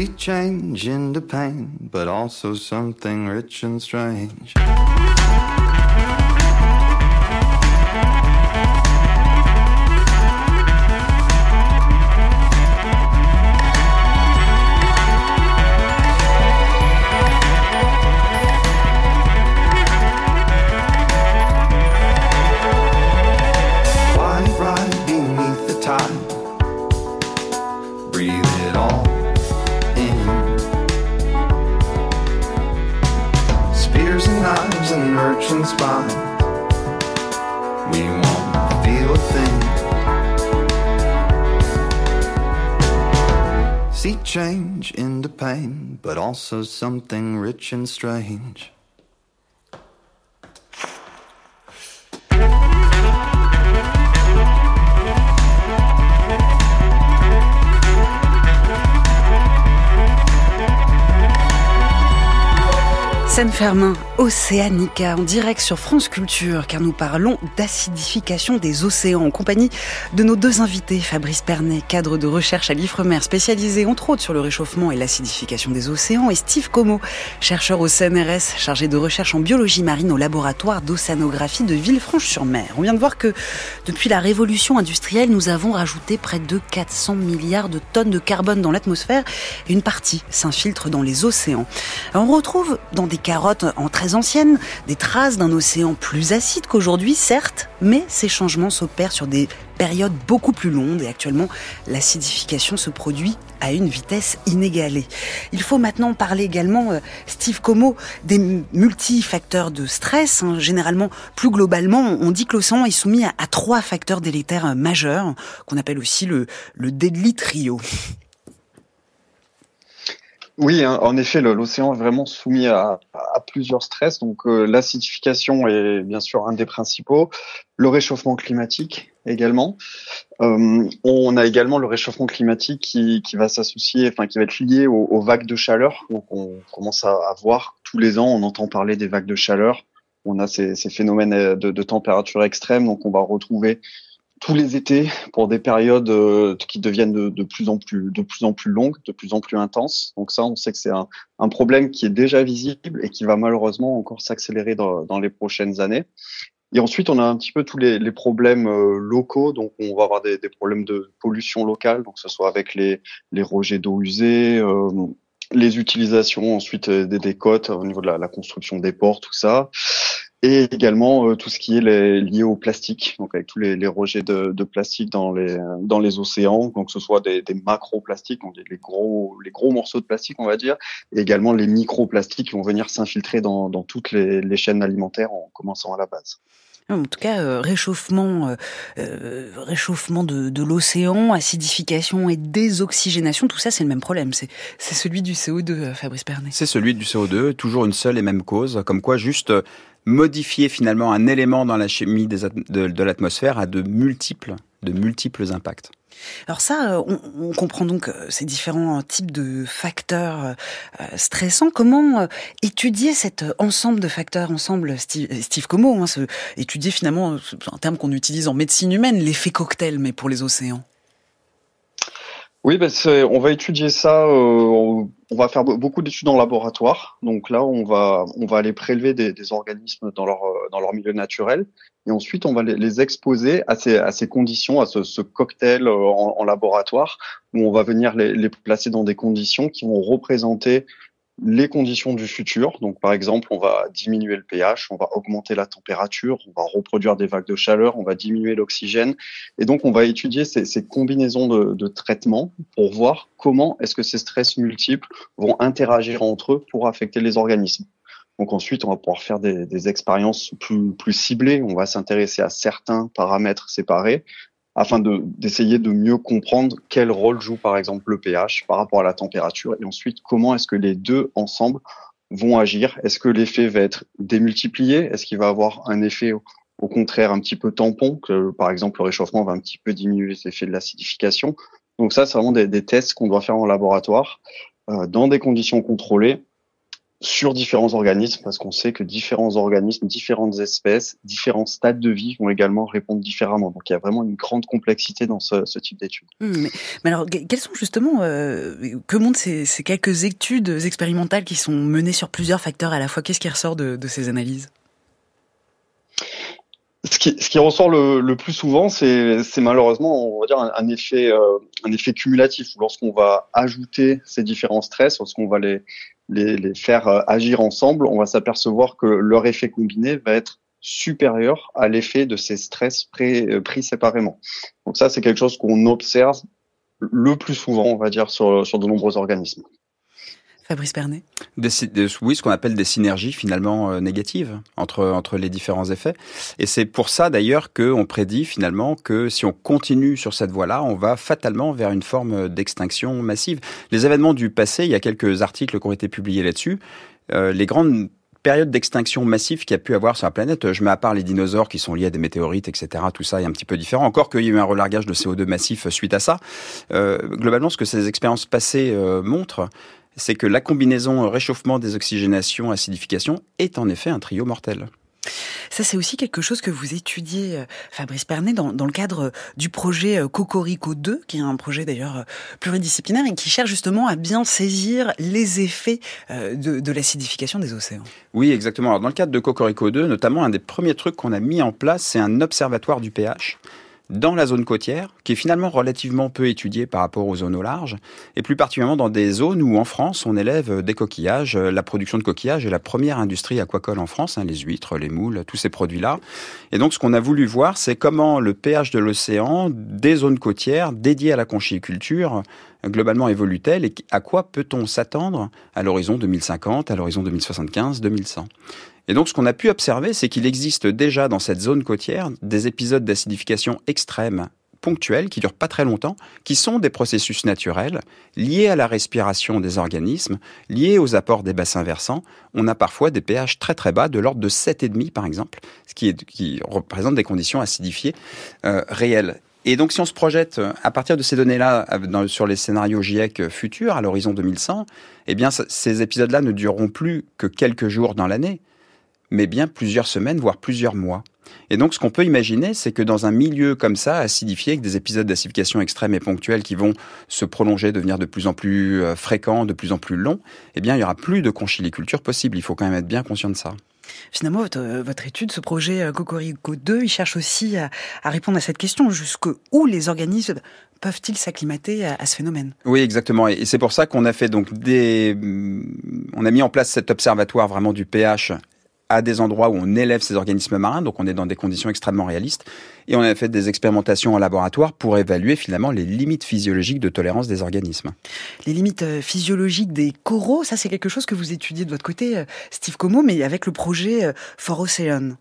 See change into pain, but also something rich and strange. Spine. We won't feel a thing. See change into pain, but also something rich and strange. Seine-Fermin, Océanica, en direct sur France Culture, car nous parlons d'acidification des océans, en compagnie de nos deux invités, Fabrice Pernet, cadre de recherche à l'Ifremer, spécialisé entre autres sur le réchauffement et l'acidification des océans, et Steve Como, chercheur au C N R S, chargé de recherche en biologie marine au laboratoire d'océanographie de Villefranche-sur-Mer. On vient de voir que depuis la révolution industrielle, nous avons rajouté près de quatre cents milliards de tonnes de carbone dans l'atmosphère, et une partie s'infiltre dans les océans. Alors on retrouve dans des carottes en très anciennes, des traces d'un océan plus acide qu'aujourd'hui, certes, mais ces changements s'opèrent sur des périodes beaucoup plus longues et actuellement, l'acidification se produit à une vitesse inégalée. Il faut maintenant parler également, euh, Steve Como, des multifacteurs de stress. Hein. Généralement, plus globalement, on dit que l'océan est soumis à, à trois facteurs délétères majeurs, qu'on appelle aussi le, le deadly trio. Oui, hein, en effet, le, l'océan est vraiment soumis à, à plusieurs stress. Donc, euh, l'acidification est bien sûr un des principaux. Le réchauffement climatique également. Euh, on a également le réchauffement climatique qui, qui va s'associer, enfin qui va être lié aux, aux vagues de chaleur. Donc, on commence à, à voir tous les ans, on entend parler des vagues de chaleur. On a ces, ces phénomènes de, de température extrême. Donc, on va retrouver tous les étés pour des périodes euh, qui deviennent de, de plus en plus de plus en plus longues, de plus en plus intenses. Donc ça, on sait que c'est un, un problème qui est déjà visible et qui va malheureusement encore s'accélérer dans, dans les prochaines années. Et ensuite, on a un petit peu tous les, les problèmes euh, locaux. Donc, on va avoir des, des problèmes de pollution locale, donc que ce soit avec les, les rejets d'eau usée, euh, les utilisations ensuite des, des côtes au niveau de la, la construction des ports, tout ça. Et également euh, tout ce qui est les, lié au plastique, donc avec tous les, les rejets de, de plastique dans les dans les océans, donc que ce soit des, des macroplastiques, donc les gros les gros morceaux de plastique, on va dire, et également les microplastiques qui vont venir s'infiltrer dans, dans toutes les, les chaînes alimentaires en commençant à la base. En tout cas, euh, réchauffement, euh, euh, réchauffement de, de l'océan, acidification et désoxygénation, tout ça, c'est le même problème. C'est, c'est celui du C O deux, euh, Fabrice Pernet. C'est celui du C O deux, toujours une seule et même cause, comme quoi juste modifier finalement un élément dans la chimie des at- de, de l'atmosphère a de multiples, de multiples impacts. Alors ça, on, on comprend donc ces différents types de facteurs euh, stressants. Comment euh, étudier cet ensemble de facteurs ensemble, Steve, Steve Como, hein, ce, étudier finalement, c'est un terme qu'on utilise en médecine humaine, l'effet cocktail, mais pour les océans. Oui, ben c'est, on va étudier ça. Euh, on va faire beaucoup d'études en laboratoire. Donc là, on va on va aller prélever des, des organismes dans leur dans leur milieu naturel, et ensuite on va les, les exposer à ces à ces conditions, à ce, ce cocktail en, en laboratoire, où on va venir les, les placer dans des conditions qui vont représenter les conditions du futur. Donc, par exemple, on va diminuer le pH, on va augmenter la température, on va reproduire des vagues de chaleur, on va diminuer l'oxygène. Et donc, on va étudier ces, ces combinaisons de, de traitements pour voir comment est-ce que ces stress multiples vont interagir entre eux pour affecter les organismes. Donc ensuite, on va pouvoir faire des, des expériences plus, plus ciblées. On va s'intéresser à certains paramètres séparés, afin de, d'essayer de mieux comprendre quel rôle joue par exemple le pH par rapport à la température, et ensuite comment est-ce que les deux ensemble vont agir. Est-ce que l'effet va être démultiplié? Est-ce qu'il va avoir un effet au, au contraire un petit peu tampon, que par exemple le réchauffement va un petit peu diminuer les effets de l'acidification? Donc ça, c'est vraiment des, des tests qu'on doit faire en laboratoire, euh, dans des conditions contrôlées, sur différents organismes, parce qu'on sait que différents organismes, différentes espèces, différents stades de vie vont également répondre différemment. Donc il y a vraiment une grande complexité dans ce, ce type d'études. Mmh, mais, mais alors, quelles sont justement, euh, que montrent ces, ces quelques études expérimentales qui sont menées sur plusieurs facteurs à la fois? Qu'est-ce qui ressort de, de ces analyses? Ce qui, ce qui ressort le, le plus souvent, c'est, c'est malheureusement, on va dire, un, un effet, euh, un effet cumulatif. Lorsqu'on va ajouter ces différents stress, lorsqu'on va les, les, les faire agir ensemble, on va s'apercevoir que leur effet combiné va être supérieur à l'effet de ces stress pris, pris séparément. Donc ça, c'est quelque chose qu'on observe le plus souvent, on va dire, sur, sur de nombreux organismes. Fabrice Pernet. Des, des, oui, ce qu'on appelle des synergies finalement euh, négatives entre, entre les différents effets. Et c'est pour ça d'ailleurs qu'on prédit finalement que si on continue sur cette voie-là, on va fatalement vers une forme d'extinction massive. Les événements du passé, il y a quelques articles qui ont été publiés là-dessus, euh, les grandes périodes d'extinction massive qu'il y a pu avoir sur la planète, je mets à part les dinosaures qui sont liés à des météorites, et cetera, tout ça est un petit peu différent. Encore qu'il y a eu un relargage de C O deux massif suite à ça. Euh, globalement, ce que ces expériences passées euh, montrent, c'est que la combinaison réchauffement, désoxygénation, acidification est en effet un trio mortel. Ça, c'est aussi quelque chose que vous étudiez, Fabrice Pernet, dans, dans le cadre du projet Cocorico deux, qui est un projet d'ailleurs pluridisciplinaire et qui cherche justement à bien saisir les effets de, de l'acidification des océans. Oui, exactement. Alors, dans le cadre de Cocorico deux, notamment, un des premiers trucs qu'on a mis en place, c'est un observatoire du pH dans la zone côtière, qui est finalement relativement peu étudiée par rapport aux zones au large, et plus particulièrement dans des zones où, en France, on élève des coquillages. La production de coquillages est la première industrie aquacole en France, hein, les huîtres, les moules, tous ces produits-là. Et donc, ce qu'on a voulu voir, c'est comment le pH de l'océan, des zones côtières dédiées à la conchyliculture, globalement évolue-t-elle, et à quoi peut-on s'attendre à l'horizon deux mille cinquante, à l'horizon deux mille soixante-quinze, deux mille cent. Et donc, ce qu'on a pu observer, c'est qu'il existe déjà dans cette zone côtière des épisodes d'acidification extrême ponctuels, qui durent pas très longtemps, qui sont des processus naturels liés à la respiration des organismes, liés aux apports des bassins versants. On a parfois des pH très très bas, de l'ordre de sept virgule cinq par exemple, ce qui, est, qui représente des conditions acidifiées euh, réelles. Et donc, si on se projette à partir de ces données-là dans, sur les scénarios GIEC futurs, à l'horizon deux mille cent, eh bien, ces épisodes-là ne dureront plus que quelques jours dans l'année, mais bien plusieurs semaines, voire plusieurs mois. Et donc, ce qu'on peut imaginer, c'est que dans un milieu comme ça, acidifié, avec des épisodes d'acidification extrême et ponctuels qui vont se prolonger, devenir de plus en plus fréquents, de plus en plus longs, eh bien, il n'y aura plus de conchyliculture possible. Il faut quand même être bien conscient de ça. Finalement, votre, votre étude, ce projet Cocorico deux, il cherche aussi à, à répondre à cette question, jusqu'où les organismes peuvent-ils s'acclimater à, à ce phénomène? Oui, exactement. Et c'est pour ça qu'on a fait donc des, on a mis en place cet observatoire vraiment du pH à des endroits où on élève ces organismes marins, donc on est dans des conditions extrêmement réalistes, et on a fait des expérimentations en laboratoire pour évaluer finalement les limites physiologiques de tolérance des organismes. Les limites physiologiques des coraux, ça c'est quelque chose que vous étudiez de votre côté, Steve Como, mais avec le projet For Ocean.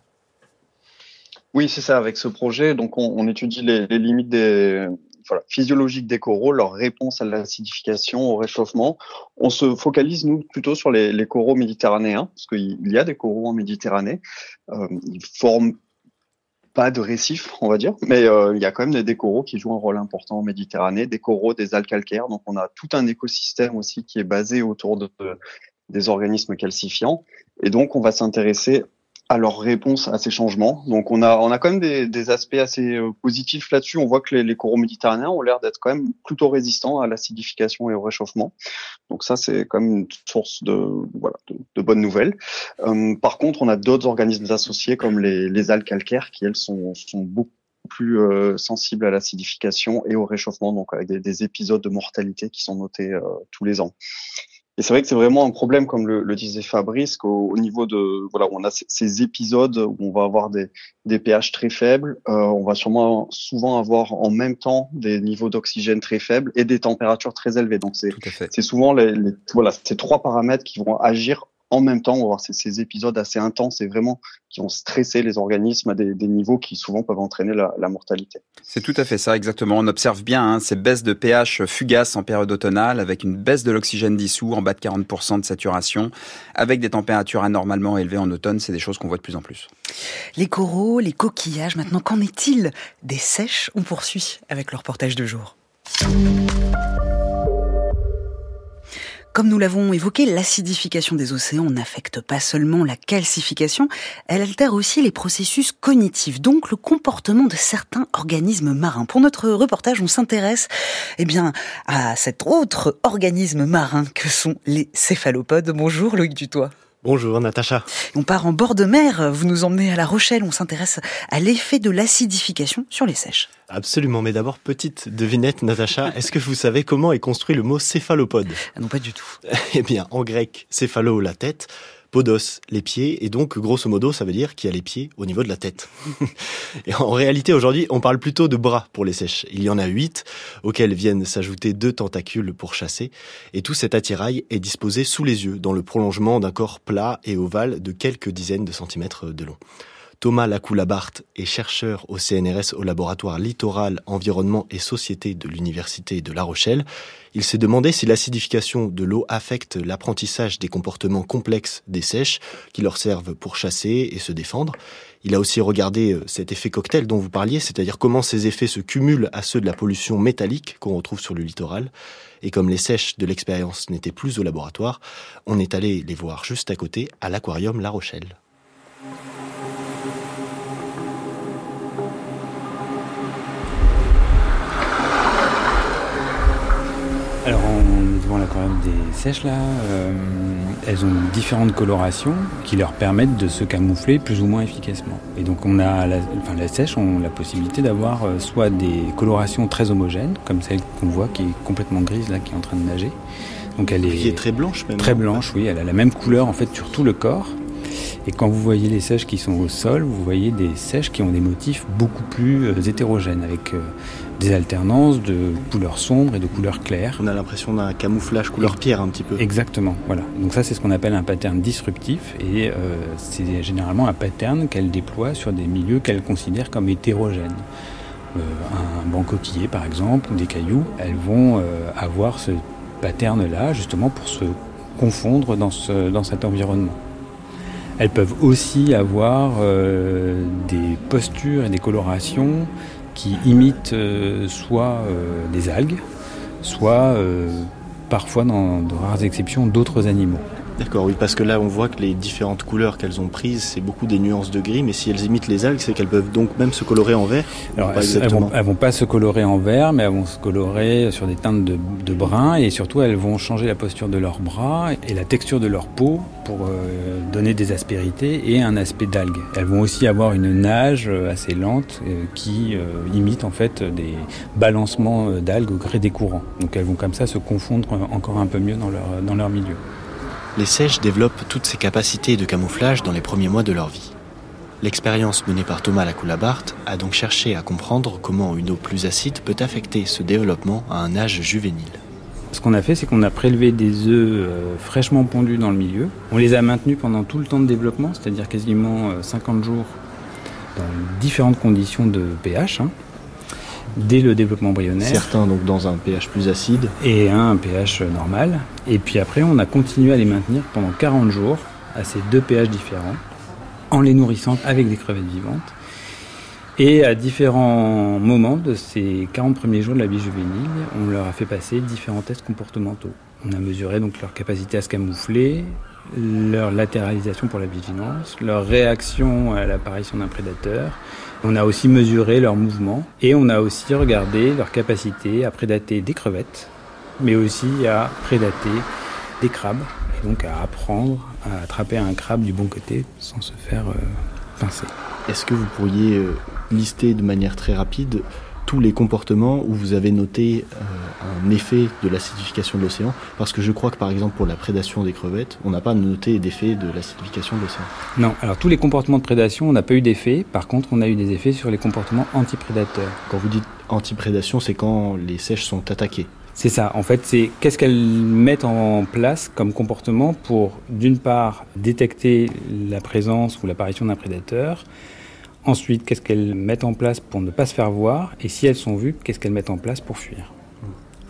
Oui, c'est ça, avec ce projet, donc on, on étudie les, les limites des... Voilà, physiologiques des coraux, leur réponse à l'acidification, au réchauffement. On se focalise, nous, plutôt sur les, les coraux méditerranéens, parce qu'il y a des coraux en Méditerranée. Euh, ils forment pas de récifs, on va dire, mais euh, il y a quand même des, des coraux qui jouent un rôle important en Méditerranée, des coraux, des algues calcaires. Donc, on a tout un écosystème aussi qui est basé autour de, de des organismes calcifiants. Et donc, on va s'intéresser à leur réponse à ces changements. Donc on a on a quand même des, des aspects assez euh, positifs là-dessus. On voit que les, les coraux méditerranéens ont l'air d'être quand même plutôt résistants à l'acidification et au réchauffement. Donc ça c'est quand même une source de voilà de, de bonnes nouvelles. Euh, par contre, on a d'autres organismes associés comme les les algues calcaires qui elles sont sont beaucoup plus euh, sensibles à l'acidification et au réchauffement, donc avec des, des épisodes de mortalité qui sont notés euh, tous les ans. Et c'est vrai que c'est vraiment un problème, comme le, le disait Fabrice, qu'au au niveau de voilà, on a ces, ces épisodes où on va avoir des, des pH très faibles, euh, on va sûrement souvent avoir en même temps des niveaux d'oxygène très faibles et des températures très élevées. Donc c'est c'est souvent les, les voilà ces trois paramètres qui vont agir en même temps. On va avoir ces, ces épisodes assez intenses et vraiment qui vont stresser les organismes à des, des niveaux qui souvent peuvent entraîner la, la mortalité. C'est tout à fait ça, exactement. On observe bien hein, ces baisses de pH fugaces en période automnale, avec une baisse de l'oxygène dissous en bas de quarante pour cent de saturation, avec des températures anormalement élevées en automne. C'est des choses qu'on voit de plus en plus. Les coraux, les coquillages, maintenant, qu'en est-il des seiches? On poursuit avec le reportage de jour. Comme nous l'avons évoqué, l'acidification des océans n'affecte pas seulement la calcification, elle altère aussi les processus cognitifs, donc le comportement de certains organismes marins. Pour notre reportage, on s'intéresse eh bien, à cet autre organisme marin que sont les céphalopodes. Bonjour Loïc Dutoit. Bonjour Natacha. On part en bord de mer, vous nous emmenez à La Rochelle, on s'intéresse à l'effet de l'acidification sur les sèches. Absolument, mais d'abord, petite devinette Natacha, est-ce que vous savez comment est construit le mot céphalopode ? Ah non, pas du tout. Eh bien, en grec, céphalo, la tête, podos, les pieds, et donc, grosso modo, ça veut dire qu'il y a les pieds au niveau de la tête. Et en réalité, aujourd'hui, on parle plutôt de bras pour les sèches. Il y en a huit, auxquels viennent s'ajouter deux tentacules pour chasser, et tout cet attirail est disposé sous les yeux, dans le prolongement d'un corps plat et ovale de quelques dizaines de centimètres de long. Thomas Lacoue-Labart est chercheur au C N R S au laboratoire Littoral, Environnement et Société de l'Université de La Rochelle. Il s'est demandé si l'acidification de l'eau affecte l'apprentissage des comportements complexes des sèches qui leur servent pour chasser et se défendre. Il a aussi regardé cet effet cocktail dont vous parliez, c'est-à-dire comment ces effets se cumulent à ceux de la pollution métallique qu'on retrouve sur le littoral. Et comme les sèches de l'expérience n'étaient plus au laboratoire, on est allé les voir juste à côté, à l'aquarium La Rochelle. Alors on est devant l'aquarium des sèches là, euh, elles ont différentes colorations qui leur permettent de se camoufler plus ou moins efficacement. Et donc on a, la, enfin les sèches ont la possibilité d'avoir euh, soit des colorations très homogènes, comme celle qu'on voit qui est complètement grise là, qui est en train de nager. Donc elle est, qui est très blanche même. Très blanche, oui, elle a la même couleur en fait sur tout le corps. Et quand vous voyez les sèches qui sont au sol, vous voyez des sèches qui ont des motifs beaucoup plus euh, hétérogènes, avec euh, des alternances de couleurs sombres et de couleurs claires. On a l'impression d'un camouflage couleur pierre un petit peu. Exactement, voilà. Donc ça, c'est ce qu'on appelle un pattern disruptif, et euh, c'est généralement un pattern qu'elle déploie sur des milieux qu'elle considère comme hétérogènes. Euh, un banc coquillé, par exemple, ou des cailloux, elles vont euh, avoir ce pattern-là, justement, pour se confondre dans, ce, dans cet environnement. Elles peuvent aussi avoir euh, des postures et des colorations qui imitent euh, soit euh, des algues, soit euh, parfois, dans de rares exceptions, d'autres animaux. D'accord, oui, parce que là on voit que les différentes couleurs qu'elles ont prises, c'est beaucoup des nuances de gris, mais si elles imitent les algues, c'est qu'elles peuvent donc même se colorer en vert. Alors elles, elles, vont, elles vont pas se colorer en vert, mais elles vont se colorer sur des teintes de, de brun, et surtout elles vont changer la posture de leurs bras et la texture de leur peau pour euh, donner des aspérités et un aspect d'algues. Elles vont aussi avoir une nage assez lente euh, qui euh, imite en fait des balancements d'algues au gré des courants. Donc elles vont comme ça se confondre encore un peu mieux dans leur, dans leur milieu. Les sèches développent toutes ces capacités de camouflage dans les premiers mois de leur vie. L'expérience menée par Thomas Lacoue-Labart a donc cherché à comprendre comment une eau plus acide peut affecter ce développement à un âge juvénile. Ce qu'on a fait, c'est qu'on a prélevé des œufs euh, fraîchement pondus dans le milieu. On les a maintenus pendant tout le temps de développement, c'est-à-dire quasiment euh, cinquante jours dans différentes conditions de pH. Hein. Dès le développement embryonnaire. Certains donc dans un pH plus acide. Et un pH normal. Et puis après, on a continué à les maintenir pendant quarante jours à ces deux pH différents, en les nourrissant avec des crevettes vivantes. Et à différents moments de ces quarante premiers jours de la vie juvénile, on leur a fait passer différents tests comportementaux. On a mesuré donc leur capacité à se camoufler, leur latéralisation pour la vigilance, leur réaction à l'apparition d'un prédateur. On a aussi mesuré leurs mouvements et on a aussi regardé leur capacité à prédater des crevettes, mais aussi à prédater des crabes, et donc à apprendre à attraper un crabe du bon côté sans se faire euh, pincer. Est-ce que vous pourriez euh, lister de manière très rapide tous les comportements où vous avez noté euh, un effet de l'acidification de l'océan? Parce que je crois que par exemple pour la prédation des crevettes, on n'a pas noté d'effet de l'acidification de l'océan. Non, alors tous les comportements de prédation, on n'a pas eu d'effet. Par contre, on a eu des effets sur les comportements anti-prédateurs. Quand vous dites anti-prédation, c'est quand les sèches sont attaquées. C'est ça, en fait, c'est qu'est-ce qu'elles mettent en place comme comportement pour, d'une part, détecter la présence ou l'apparition d'un prédateur. Ensuite, qu'est-ce qu'elles mettent en place pour ne pas se faire voir? Et si elles sont vues, qu'est-ce qu'elles mettent en place pour fuir?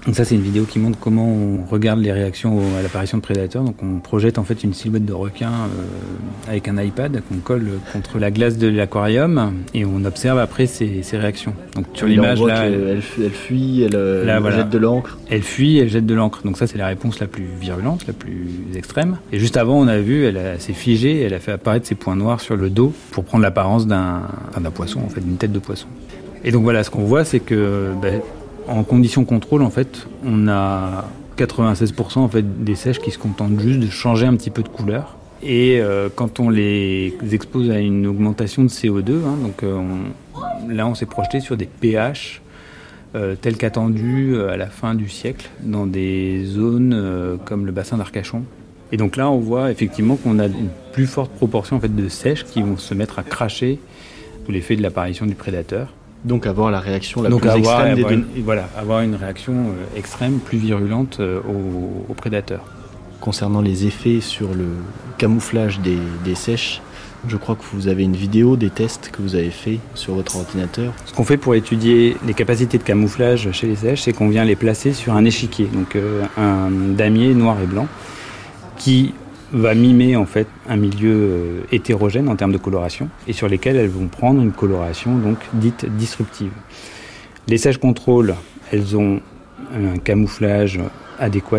Donc ça, c'est une vidéo qui montre comment on regarde les réactions à l'apparition de prédateurs. Donc on projette en fait une silhouette de requin euh, avec un iPad qu'on colle contre la glace de l'aquarium et on observe après ses, ses réactions. Donc sur l'image là, elle, elle, elle fuit, elle, là, elle voilà. jette de l'encre. Elle fuit, elle jette de l'encre. Donc ça, c'est la réponse la plus virulente, la plus extrême. Et juste avant, on a vu, elle, elle s'est figée, elle a fait apparaître ses points noirs sur le dos pour prendre l'apparence d'un, enfin, d'un poisson, en fait, d'une tête de poisson. Et donc voilà, ce qu'on voit, c'est que ben, en conditions contrôle, en fait, on a quatre-vingt-seize pour cent en fait, des seiches qui se contentent juste de changer un petit peu de couleur. Et euh, quand on les expose à une augmentation de C O deux, hein, donc, euh, on, là on s'est projeté sur des pH euh, tels qu'attendus à la fin du siècle dans des zones euh, comme le bassin d'Arcachon. Et donc là on voit effectivement qu'on a une plus forte proportion en fait, de seiches qui vont se mettre à cracher sous l'effet de l'apparition du prédateur. Donc avoir la réaction la Donc plus avoir, extrême avoir des une, deux. Voilà, avoir une réaction euh, extrême, plus virulente euh, au, au prédateur. Concernant les effets sur le camouflage des, des seiches, je crois que vous avez une vidéo des tests que vous avez fait sur votre ordinateur. Ce qu'on fait pour étudier les capacités de camouflage chez les seiches, c'est qu'on vient les placer sur un échiquier, donc euh, un damier noir et blanc, qui va mimer en fait un milieu euh, hétérogène en termes de coloration et sur lesquels elles vont prendre une coloration donc dite disruptive. Les seiches contrôle, elles ont un camouflage adéquat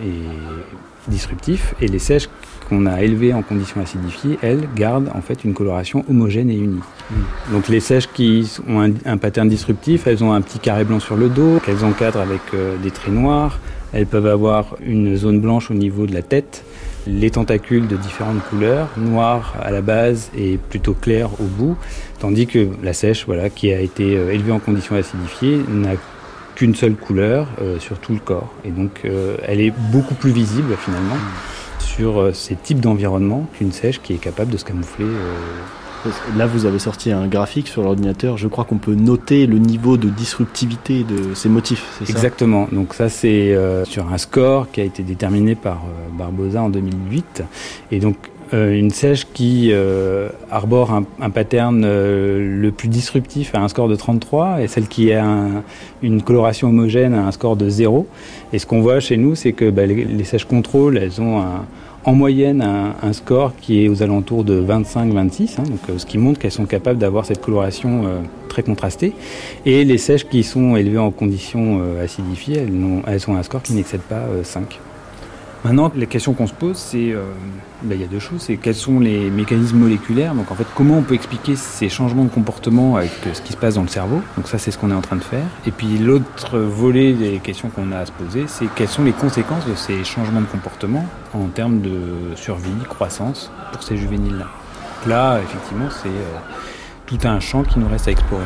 et disruptif et les seiches qu'on a élevées en conditions acidifiées, elles gardent en fait une coloration homogène et unie. Mmh. Donc les seiches qui ont un, un pattern disruptif, elles ont un petit carré blanc sur le dos, qu'elles encadrent avec euh, des traits noirs, elles peuvent avoir une zone blanche au niveau de la tête, les tentacules de différentes couleurs, noir à la base et plutôt clair au bout, tandis que la seiche, voilà, qui a été élevée en conditions acidifiées, n'a qu'une seule couleur euh, sur tout le corps. Et donc euh, elle est beaucoup plus visible finalement mmh. sur euh, ces types d'environnements qu'une seiche qui est capable de se camoufler. Euh, Là, vous avez sorti un graphique sur l'ordinateur. Je crois qu'on peut noter le niveau de disruptivité de ces motifs, c'est ça ? Exactement. Donc ça, c'est euh, sur un score qui a été déterminé par euh, Barbosa en deux mille huit. Et donc, euh, une seiche qui euh, arbore un, un pattern euh, le plus disruptif a un score de trente-trois et celle qui a un, une coloration homogène a un score de zéro. Et ce qu'on voit chez nous, c'est que bah, les, les seiches contrôle, elles ont un... en moyenne un, un score qui est aux alentours de vingt-cinq vingt-six, hein, donc, euh, ce qui montre qu'elles sont capables d'avoir cette coloration euh, très contrastée. Et les seiches qui sont élevées en conditions euh, acidifiées, elles, n'ont, elles ont un score qui n'excède pas euh, cinq. Maintenant, la question qu'on se pose, c'est, euh, ben, y a deux choses, c'est quels sont les mécanismes moléculaires, donc en fait comment on peut expliquer ces changements de comportement avec euh, ce qui se passe dans le cerveau, donc ça c'est ce qu'on est en train de faire. Et puis l'autre volet des questions qu'on a à se poser, c'est quelles sont les conséquences de ces changements de comportement en termes de survie, croissance pour ces juvéniles-là. Donc là, effectivement, c'est euh, tout un champ qui nous reste à explorer.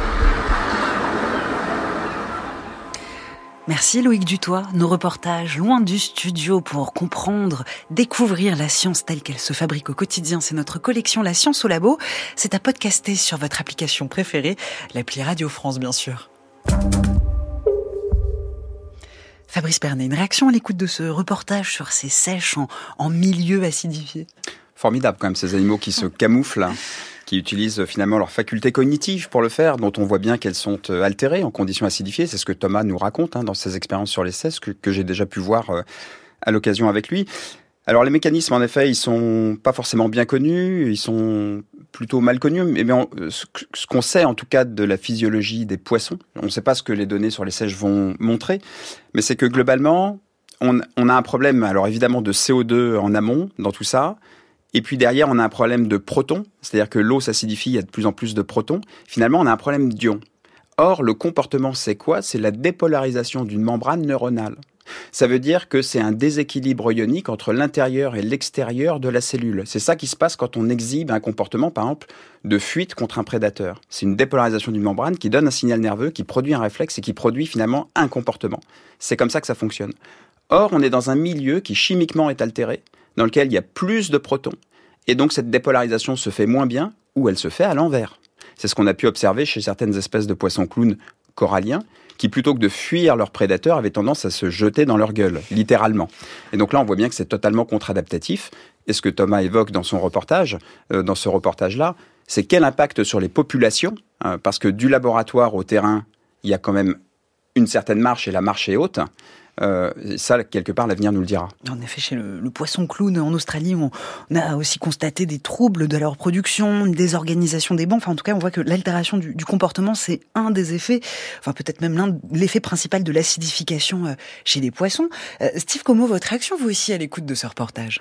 Merci Loïc Dutoit. Nos reportages loin du studio pour comprendre, découvrir la science telle qu'elle se fabrique au quotidien. C'est notre collection La Science au Labo. C'est à podcaster sur votre application préférée, l'appli Radio France bien sûr. Fabrice Pernet, une réaction à l'écoute de ce reportage sur ces seiches en, en milieu acidifié? Formidable quand même, ces animaux qui se camouflent, qui utilisent finalement leurs facultés cognitives pour le faire, dont on voit bien qu'elles sont altérées en conditions acidifiées. C'est ce que Thomas nous raconte hein, dans ses expériences sur les seiches, que, que j'ai déjà pu voir euh, à l'occasion avec lui. Alors les mécanismes, en effet, ils sont pas forcément bien connus, ils sont plutôt mal connus, mais bien, ce, ce qu'on sait en tout cas de la physiologie des poissons, on ne sait pas ce que les données sur les seiches vont montrer, mais c'est que globalement, on, on a un problème, alors évidemment de C O deux en amont dans tout ça, et puis derrière, on a un problème de protons, c'est-à-dire que l'eau s'acidifie, il y a de plus en plus de protons. Finalement, on a un problème d'ions. Or, le comportement, c'est quoi ? C'est la dépolarisation d'une membrane neuronale. Ça veut dire que c'est un déséquilibre ionique entre l'intérieur et l'extérieur de la cellule. C'est ça qui se passe quand on exhibe un comportement, par exemple, de fuite contre un prédateur. C'est une dépolarisation d'une membrane qui donne un signal nerveux, qui produit un réflexe et qui produit finalement un comportement. C'est comme ça que ça fonctionne. Or, on est dans un milieu qui chimiquement est altéré, dans lequel il y a plus de protons. Et donc, cette dépolarisation se fait moins bien ou elle se fait à l'envers. C'est ce qu'on a pu observer chez certaines espèces de poissons clowns coralliens qui, plutôt que de fuir leurs prédateurs, avaient tendance à se jeter dans leur gueule, littéralement. Et donc là, on voit bien que c'est totalement contre-adaptatif. Et ce que Thomas évoque dans son reportage, euh, dans ce reportage-là, c'est quel impact sur les populations, hein, parce que du laboratoire au terrain, il y a quand même une certaine marche et la marche est haute. Euh, ça, quelque part, l'avenir nous le dira. En effet, chez le, le poisson clown en Australie, on, on a aussi constaté des troubles de leur production, une désorganisation des bancs. Enfin, en tout cas, on voit que l'altération du, du comportement, c'est un des effets, enfin peut-être même l'un, l'effet principal de l'acidification euh, chez les poissons. Euh, Steve Como, votre réaction, vous aussi, à l'écoute de ce reportage?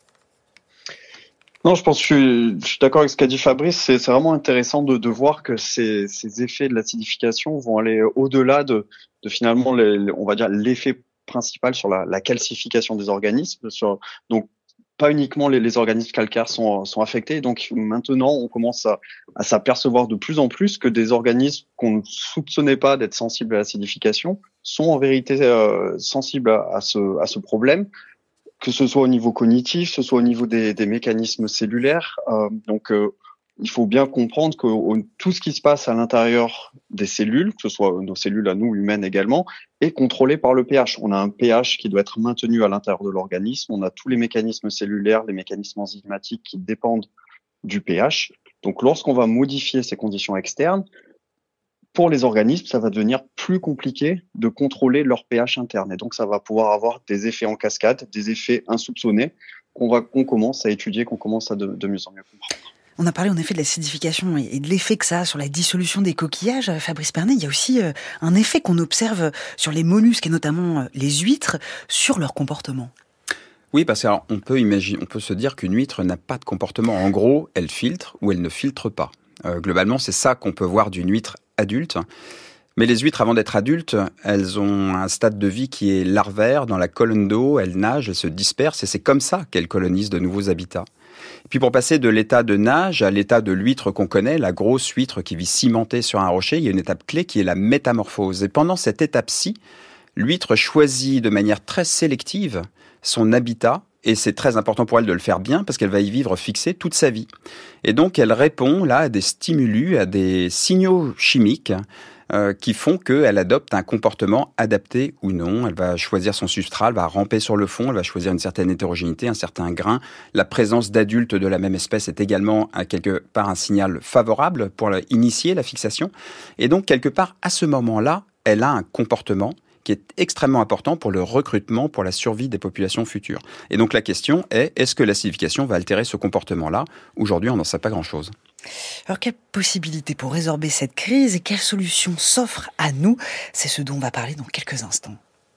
Non, je pense que je suis, je suis d'accord avec ce qu'a dit Fabrice. C'est, c'est vraiment intéressant de, de voir que ces, ces effets de l'acidification vont aller au-delà de, de finalement, les, les, on va dire, l'effet principal sur la, la calcification des organismes. Sur, donc, pas uniquement les, les organismes calcaires sont, sont affectés. Donc, maintenant, on commence à, à s'apercevoir de plus en plus que des organismes qu'on ne soupçonnait pas d'être sensibles à l'acidification sont en vérité euh, sensibles à, à, ce, à ce problème, que ce soit au niveau cognitif, que ce soit au niveau des, des mécanismes cellulaires. Euh, donc, euh, il faut bien comprendre que au, tout ce qui se passe à l'intérieur des cellules, que ce soit nos cellules à nous, humaines également, est contrôlé par le pH. On a un pH qui doit être maintenu à l'intérieur de l'organisme. On a tous les mécanismes cellulaires, les mécanismes enzymatiques qui dépendent du pH. Donc, lorsqu'on va modifier ces conditions externes, pour les organismes, ça va devenir plus compliqué de contrôler leur pH interne. Et donc, ça va pouvoir avoir des effets en cascade, des effets insoupçonnés qu'on va, qu'on commence à étudier, qu'on commence à de, de mieux en mieux comprendre. On a parlé en effet de l'acidification et de l'effet que ça a sur la dissolution des coquillages. Fabrice Pernet, il y a aussi un effet qu'on observe sur les mollusques et notamment les huîtres sur leur comportement. Oui, parce qu'on peut imaginer, on peut se dire qu'une huître n'a pas de comportement. En gros, elle filtre ou elle ne filtre pas. Euh, globalement, c'est ça qu'on peut voir d'une huître adulte. Mais les huîtres, avant d'être adultes, elles ont un stade de vie qui est larvaire. Dans la colonne d'eau, elles nagent, elles se dispersent et c'est comme ça qu'elles colonisent de nouveaux habitats. Et puis pour passer de l'état de nage à l'état de l'huître qu'on connaît, la grosse huître qui vit cimentée sur un rocher, il y a une étape clé qui est la métamorphose. Et pendant cette étape-ci, l'huître choisit de manière très sélective son habitat. Et c'est très important pour elle de le faire bien parce qu'elle va y vivre fixée toute sa vie. Et donc, elle répond là à des stimulus, à des signaux chimiques euh, qui font qu'elle adopte un comportement adapté ou non. Elle va choisir son substrat, elle va ramper sur le fond, elle va choisir une certaine hétérogénéité, un certain grain. La présence d'adultes de la même espèce est également à quelque part un signal favorable pour initier la fixation. Et donc, quelque part, à ce moment-là, elle a un comportement qui est extrêmement important pour le recrutement, pour la survie des populations futures. Et donc la question est, est-ce que l'acidification va altérer ce comportement-là ? Aujourd'hui, on n'en sait pas grand-chose. Alors, quelle possibilité pour résorber cette crise et quelles solutions s'offrent à nous ? C'est ce dont on va parler dans quelques instants.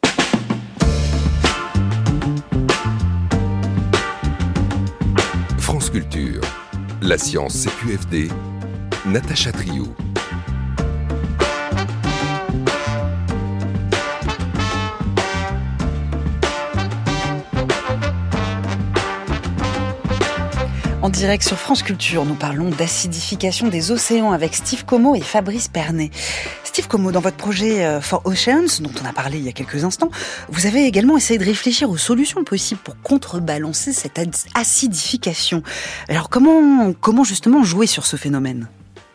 France Culture, la science C Q F D, Natacha Trio. En direct sur France Culture, nous parlons d'acidification des océans avec Steve Como et Fabrice Pernet. Steve Como, dans votre projet For Oceans, dont on a parlé il y a quelques instants, vous avez également essayé de réfléchir aux solutions possibles pour contrebalancer cette acidification. Alors comment, comment justement jouer sur ce phénomène ?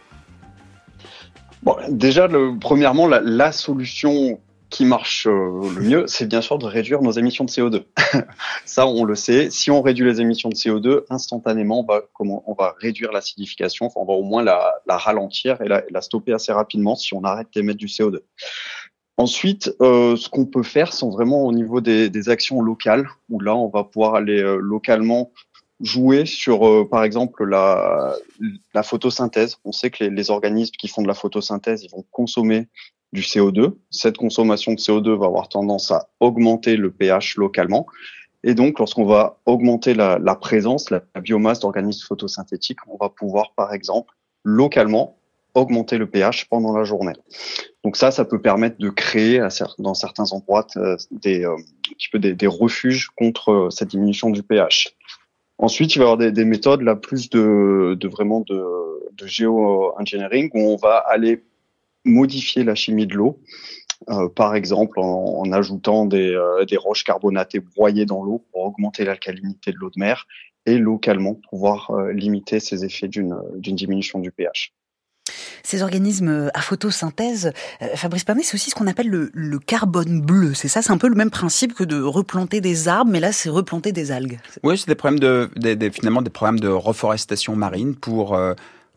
Bon, déjà, le, premièrement, la, la solution qui marche euh, le mieux, c'est bien sûr de réduire nos émissions de C O deux. Ça, on le sait. Si on réduit les émissions de C O deux, instantanément, on va, comment, on va réduire l'acidification. Enfin, on va au moins la, la ralentir et la, la stopper assez rapidement si on arrête d'émettre du C O deux. Ensuite, euh, ce qu'on peut faire, c'est vraiment au niveau des, des actions locales, où là, on va pouvoir aller euh, localement jouer sur, euh, par exemple, la, la photosynthèse. On sait que les, les organismes qui font de la photosynthèse, ils vont consommer du C O deux. Cette consommation de C O deux va avoir tendance à augmenter le pH localement. Et donc, lorsqu'on va augmenter la, la présence, la, la biomasse d'organismes photosynthétiques, on va pouvoir, par exemple, localement, augmenter le pH pendant la journée. Donc ça, ça peut permettre de créer, à, dans certains endroits, des, euh, un petit peu des, des refuges contre cette diminution du pH. Ensuite, il va y avoir des, des méthodes, là, plus de, de vraiment de, de géo-engineering, où on va aller modifier la chimie de l'eau, euh, par exemple en, en ajoutant des, euh, des roches carbonatées broyées dans l'eau pour augmenter l'alcalinité de l'eau de mer et localement pouvoir euh, limiter ces effets d'une, d'une diminution du pH. Ces organismes à photosynthèse, euh, Fabrice Pernet, c'est aussi ce qu'on appelle le, le carbone bleu. C'est ça, c'est un peu le même principe que de replanter des arbres, mais là, c'est replanter des algues. Oui, c'est des problèmes de, des, des, finalement des programmes de reforestation marine pour euh,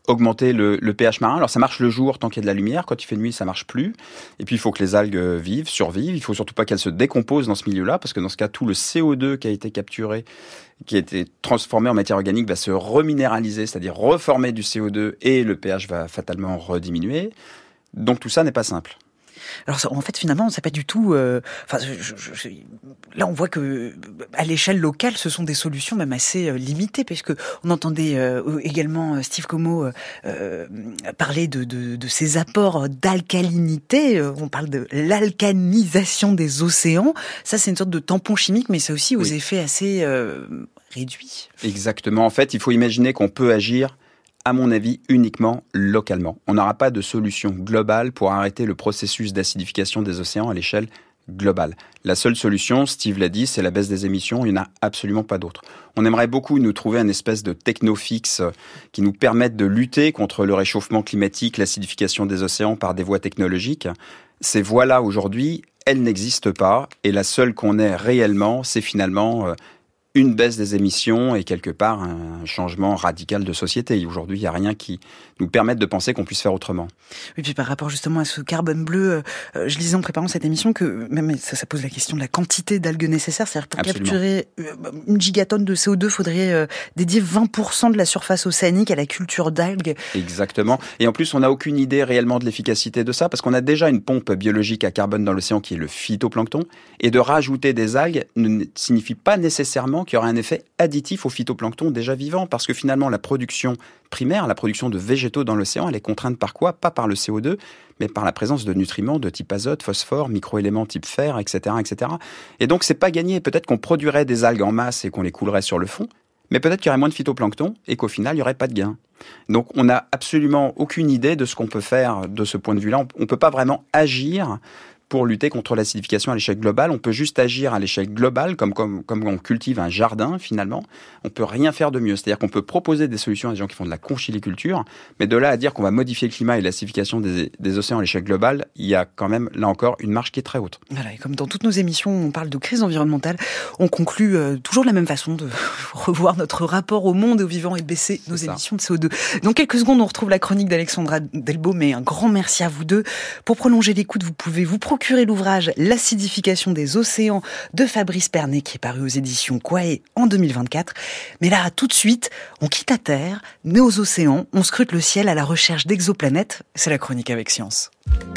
augmenter le, le pH marin. Alors ça marche le jour tant qu'il y a de la lumière, quand il fait nuit ça marche plus. Et puis il faut que les algues vivent, survivent. Il faut surtout pas qu'elles se décomposent dans ce milieu-là, parce que dans ce cas tout le C O deux qui a été capturé, qui a été transformé en matière organique, va se reminéraliser, c'est-à-dire reformer du C O deux, et le pH va fatalement rediminuer. Donc tout ça n'est pas simple. Alors en fait finalement c'est pas du tout. Euh, enfin, je, je, je, là on voit que à l'échelle locale ce sont des solutions même assez euh, limitées, parce que on entendait euh, également Steve Como euh, parler de, de, de ces apports d'alcalinité. On parle de l'alcanisation des océans. Ça c'est une sorte de tampon chimique, mais c'est aussi aux oui. effets assez euh, réduits. Exactement. En fait, il faut imaginer qu'on peut agir, à mon avis, uniquement localement. On n'aura pas de solution globale pour arrêter le processus d'acidification des océans à l'échelle globale. La seule solution, Steve l'a dit, c'est la baisse des émissions. Il n'y en a absolument pas d'autre. On aimerait beaucoup nous trouver une espèce de techno-fixe qui nous permette de lutter contre le réchauffement climatique, l'acidification des océans par des voies technologiques. Ces voies-là, aujourd'hui, elles n'existent pas. Et la seule qu'on ait réellement, c'est finalement Euh, une baisse des émissions et quelque part un changement radical de société. Aujourd'hui, il n'y a rien qui nous permette de penser qu'on puisse faire autrement. Et puis par rapport justement à ce carbone bleu, euh, je lisais en préparant cette émission que même ça, ça pose la question de la quantité d'algues nécessaires. C'est-à-dire pour Absolument. capturer une gigatonne de C O deux, il faudrait euh, dédier vingt pour cent de la surface océanique à la culture d'algues. Exactement. Et en plus, on n'a aucune idée réellement de l'efficacité de ça, parce qu'on a déjà une pompe biologique à carbone dans l'océan qui est le phytoplancton. Et de rajouter des algues ne signifie pas nécessairement qu'il y aura un effet additif au phytoplancton déjà vivant, parce que finalement la production primaire, la production de végétaux dans l'océan, elle est contrainte par quoi ? Pas par le C O deux, mais par la présence de nutriments de type azote, phosphore, microéléments type fer, et cetera, et cetera. Et donc c'est pas gagné. Peut-être qu'on produirait des algues en masse et qu'on les coulerait sur le fond, mais peut-être qu'il y aurait moins de phytoplancton et qu'au final il n'y aurait pas de gain. Donc on n'a absolument aucune idée de ce qu'on peut faire de ce point de vue-là. On ne peut pas vraiment agir pour lutter contre l'acidification à l'échelle globale. On peut juste agir à l'échelle globale, comme, comme, comme on cultive un jardin, finalement. On peut rien faire de mieux. C'est-à-dire qu'on peut proposer des solutions à des gens qui font de la conchiliculture, mais de là à dire qu'on va modifier le climat et l'acidification des, des océans à l'échelle globale, il y a quand même, là encore, une marge qui est très haute. Voilà, et comme dans toutes nos émissions, on parle de crise environnementale, on conclut euh, toujours de la même façon, de revoir notre rapport au monde et au vivant et baisser nos C'est émissions ça. de C O deux. Dans quelques secondes, on retrouve la chronique d'Alexandra Delbo, mais un grand merci à vous deux. Pour prolonger l'écoute, vous pouvez vous procurer l'ouvrage « L'acidification des océans » de Fabrice Pernet, qui est paru aux éditions Quae en deux mille vingt-quatre. Mais là, tout de suite, on quitte la Terre, mais aux océans, on scrute le ciel à la recherche d'exoplanètes. C'est la chronique avec Science.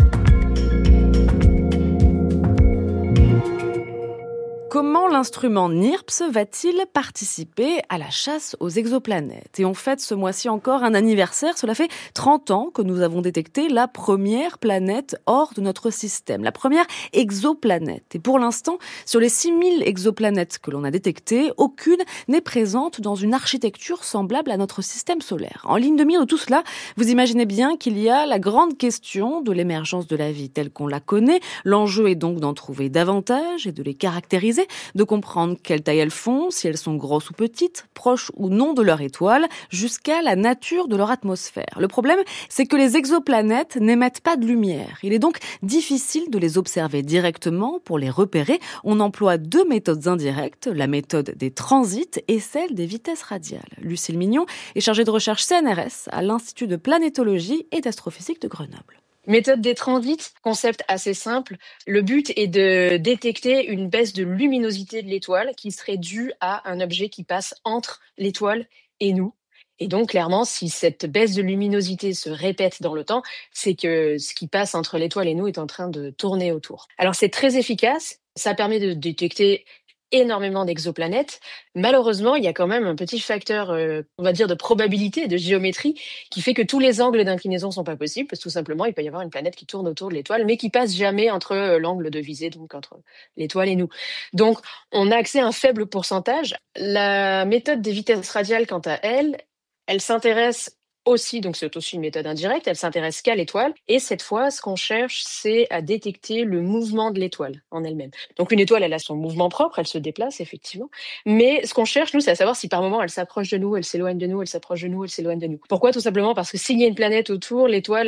Comment l'instrument NIRPS va-t-il participer à la chasse aux exoplanètes ? Et on fête ce mois-ci encore un anniversaire. Cela fait trente ans que nous avons détecté la première planète hors de notre système, la première exoplanète. Et pour l'instant, sur les six mille exoplanètes que l'on a détectées, aucune n'est présente dans une architecture semblable à notre système solaire. En ligne de mire de tout cela, vous imaginez bien qu'il y a la grande question de l'émergence de la vie telle qu'on la connaît. L'enjeu est donc d'en trouver davantage et de les caractériser, de comprendre quelle taille elles font, si elles sont grosses ou petites, proches ou non de leur étoile, jusqu'à la nature de leur atmosphère. Le problème, c'est que les exoplanètes n'émettent pas de lumière. Il est donc difficile de les observer directement. Pour les repérer, on emploie deux méthodes indirectes, la méthode des transits et celle des vitesses radiales. Lucille Mignon est chargée de recherche C N R S à l'Institut de planétologie et d'astrophysique de Grenoble. Méthode des transits, concept assez simple. Le but est de détecter une baisse de luminosité de l'étoile qui serait due à un objet qui passe entre l'étoile et nous. Et donc, clairement, si cette baisse de luminosité se répète dans le temps, c'est que ce qui passe entre l'étoile et nous est en train de tourner autour. Alors, c'est très efficace. Ça permet de détecter énormément d'exoplanètes. Malheureusement, il y a quand même un petit facteur, euh, on va dire, de probabilité, de géométrie, qui fait que tous les angles d'inclinaison sont pas possibles, parce que tout simplement, il peut y avoir une planète qui tourne autour de l'étoile, mais qui passe jamais entre euh, l'angle de visée, donc entre l'étoile et nous. Donc, on a accès à un faible pourcentage. La méthode des vitesses radiales, quant à elle, elle s'intéresse aussi, donc c'est aussi une méthode indirecte, elle s'intéresse qu'à l'étoile. Et cette fois, ce qu'on cherche, c'est à détecter le mouvement de l'étoile en elle-même. Donc une étoile, elle a son mouvement propre, elle se déplace effectivement. Mais ce qu'on cherche, nous, c'est à savoir si par moment elle s'approche de nous, elle s'éloigne de nous, elle s'approche de nous, elle s'éloigne de nous. Pourquoi ? Tout simplement parce que s'il y a une planète autour, l'étoile, elle va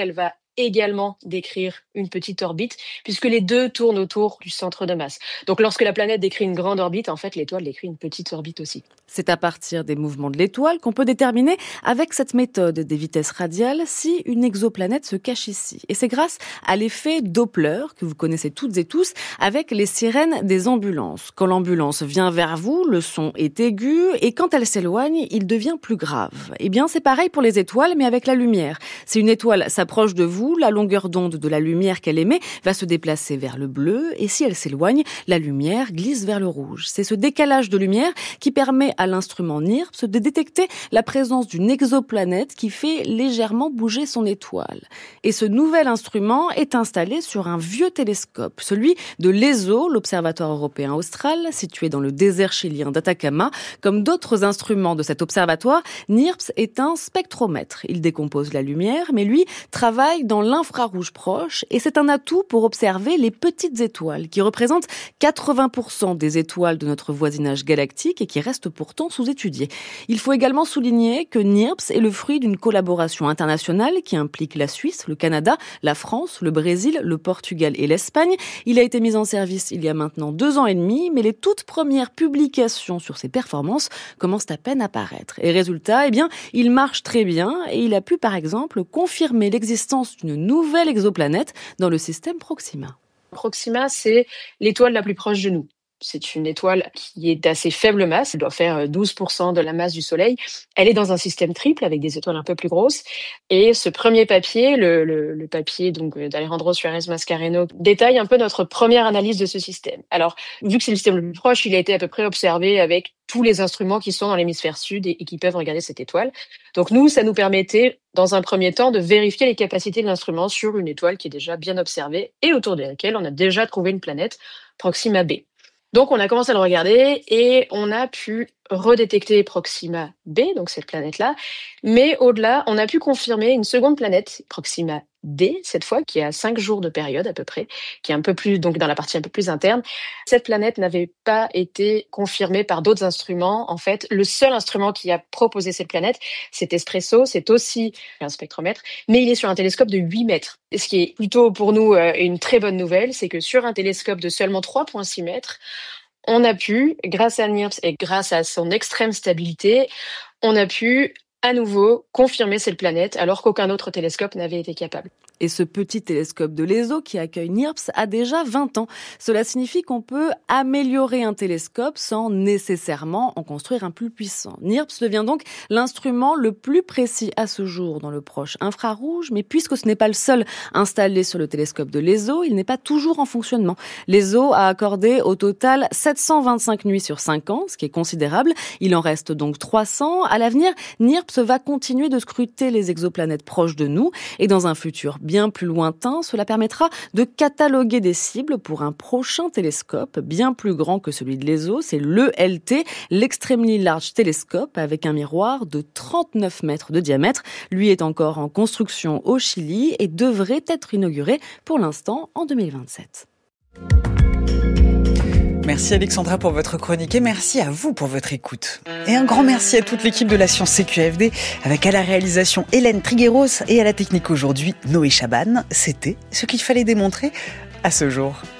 également décrire une petite orbite, puisque les deux tournent autour du centre de masse. Donc lorsque la planète décrit une grande orbite, en fait, l'étoile décrit une petite orbite aussi. C'est à partir des mouvements de l'étoile qu'on peut déterminer, avec cette méthode des vitesses radiales, si une exoplanète se cache ici. Et c'est grâce à l'effet Doppler, que vous connaissez toutes et tous, avec les sirènes des ambulances. Quand l'ambulance vient vers vous, le son est aigu, et quand elle s'éloigne, il devient plus grave. Eh bien, c'est pareil pour les étoiles, mais avec la lumière. Si une étoile s'approche de vous, la longueur d'onde de la lumière qu'elle émet va se déplacer vers le bleu, et si elle s'éloigne, la lumière glisse vers le rouge. C'est ce décalage de lumière qui permet à l'instrument NIRPS de détecter la présence d'une exoplanète qui fait légèrement bouger son étoile. Et ce nouvel instrument est installé sur un vieux télescope, celui de l'E S O, l'Observatoire européen austral, situé dans le désert chilien d'Atacama. Comme d'autres instruments de cet observatoire, NIRPS est un spectromètre. Il décompose la lumière, mais lui travaille dans l'infrarouge proche, et c'est un atout pour observer les petites étoiles, qui représentent quatre-vingts pour cent des étoiles de notre voisinage galactique et qui restent pourtant sous-étudiées. Il faut également souligner que NIRPS est le fruit d'une collaboration internationale qui implique la Suisse, le Canada, la France, le Brésil, le Portugal et l'Espagne. Il a été mis en service il y a maintenant deux ans et demi, mais les toutes premières publications sur ses performances commencent à peine à paraître. Et résultat, eh bien, il marche très bien et il a pu par exemple confirmer l'existence d'une nouvelle exoplanète dans le système Proxima. Proxima, c'est l'étoile la plus proche de nous. C'est une étoile qui est d'assez faible masse, elle doit faire douze pour cent de la masse du Soleil. Elle est dans un système triple avec des étoiles un peu plus grosses. Et ce premier papier, le, le, le papier donc d'Alejandro Suárez Mascareno, détaille un peu notre première analyse de ce système. Alors, vu que c'est le système le plus proche, il a été à peu près observé avec tous les instruments qui sont dans l'hémisphère sud et, et qui peuvent regarder cette étoile. Donc nous, ça nous permettait, dans un premier temps, de vérifier les capacités de l'instrument sur une étoile qui est déjà bien observée et autour de laquelle on a déjà trouvé une planète, Proxima b. Donc, on a commencé à le regarder et on a pu redétecter Proxima b, donc cette planète-là. Mais au-delà, on a pu confirmer une seconde planète, Proxima d, cette fois, qui a cinq jours de période à peu près, qui est un peu plus, donc dans la partie un peu plus interne. Cette planète n'avait pas été confirmée par d'autres instruments. En fait, le seul instrument qui a proposé cette planète, c'est Espresso. C'est aussi un spectromètre, mais il est sur un télescope de huit mètres. Ce qui est plutôt pour nous une très bonne nouvelle, c'est que sur un télescope de seulement trois virgule six mètres, on a pu, grâce à NIRPS et grâce à son extrême stabilité, on a pu à nouveau confirmer cette planète alors qu'aucun autre télescope n'avait été capable. Et ce petit télescope de l'E S O qui accueille NIRPS a déjà vingt ans. Cela signifie qu'on peut améliorer un télescope sans nécessairement en construire un plus puissant. NIRPS devient donc l'instrument le plus précis à ce jour dans le proche infrarouge, mais puisque ce n'est pas le seul installé sur le télescope de l'E S O, il n'est pas toujours en fonctionnement. L'E S O a accordé au total sept cent vingt-cinq nuits sur cinq ans, ce qui est considérable. Il en reste donc trois cents. À l'avenir, NIRPS va continuer de scruter les exoplanètes proches de nous et dans un futur bien plus lointain, cela permettra de cataloguer des cibles pour un prochain télescope bien plus grand que celui de l'E S O. C'est l'E L T, l'Extremely Large Telescope, avec un miroir de trente-neuf mètres de diamètre. Lui est encore en construction au Chili et devrait être inauguré pour l'instant en deux mille vingt-sept. Merci Alexandra pour votre chronique et merci à vous pour votre écoute. Et un grand merci à toute l'équipe de la Science C Q F D, avec à la réalisation Hélène Trigueros et à la technique aujourd'hui Noé Chaban. C'était ce qu'il fallait démontrer à ce jour.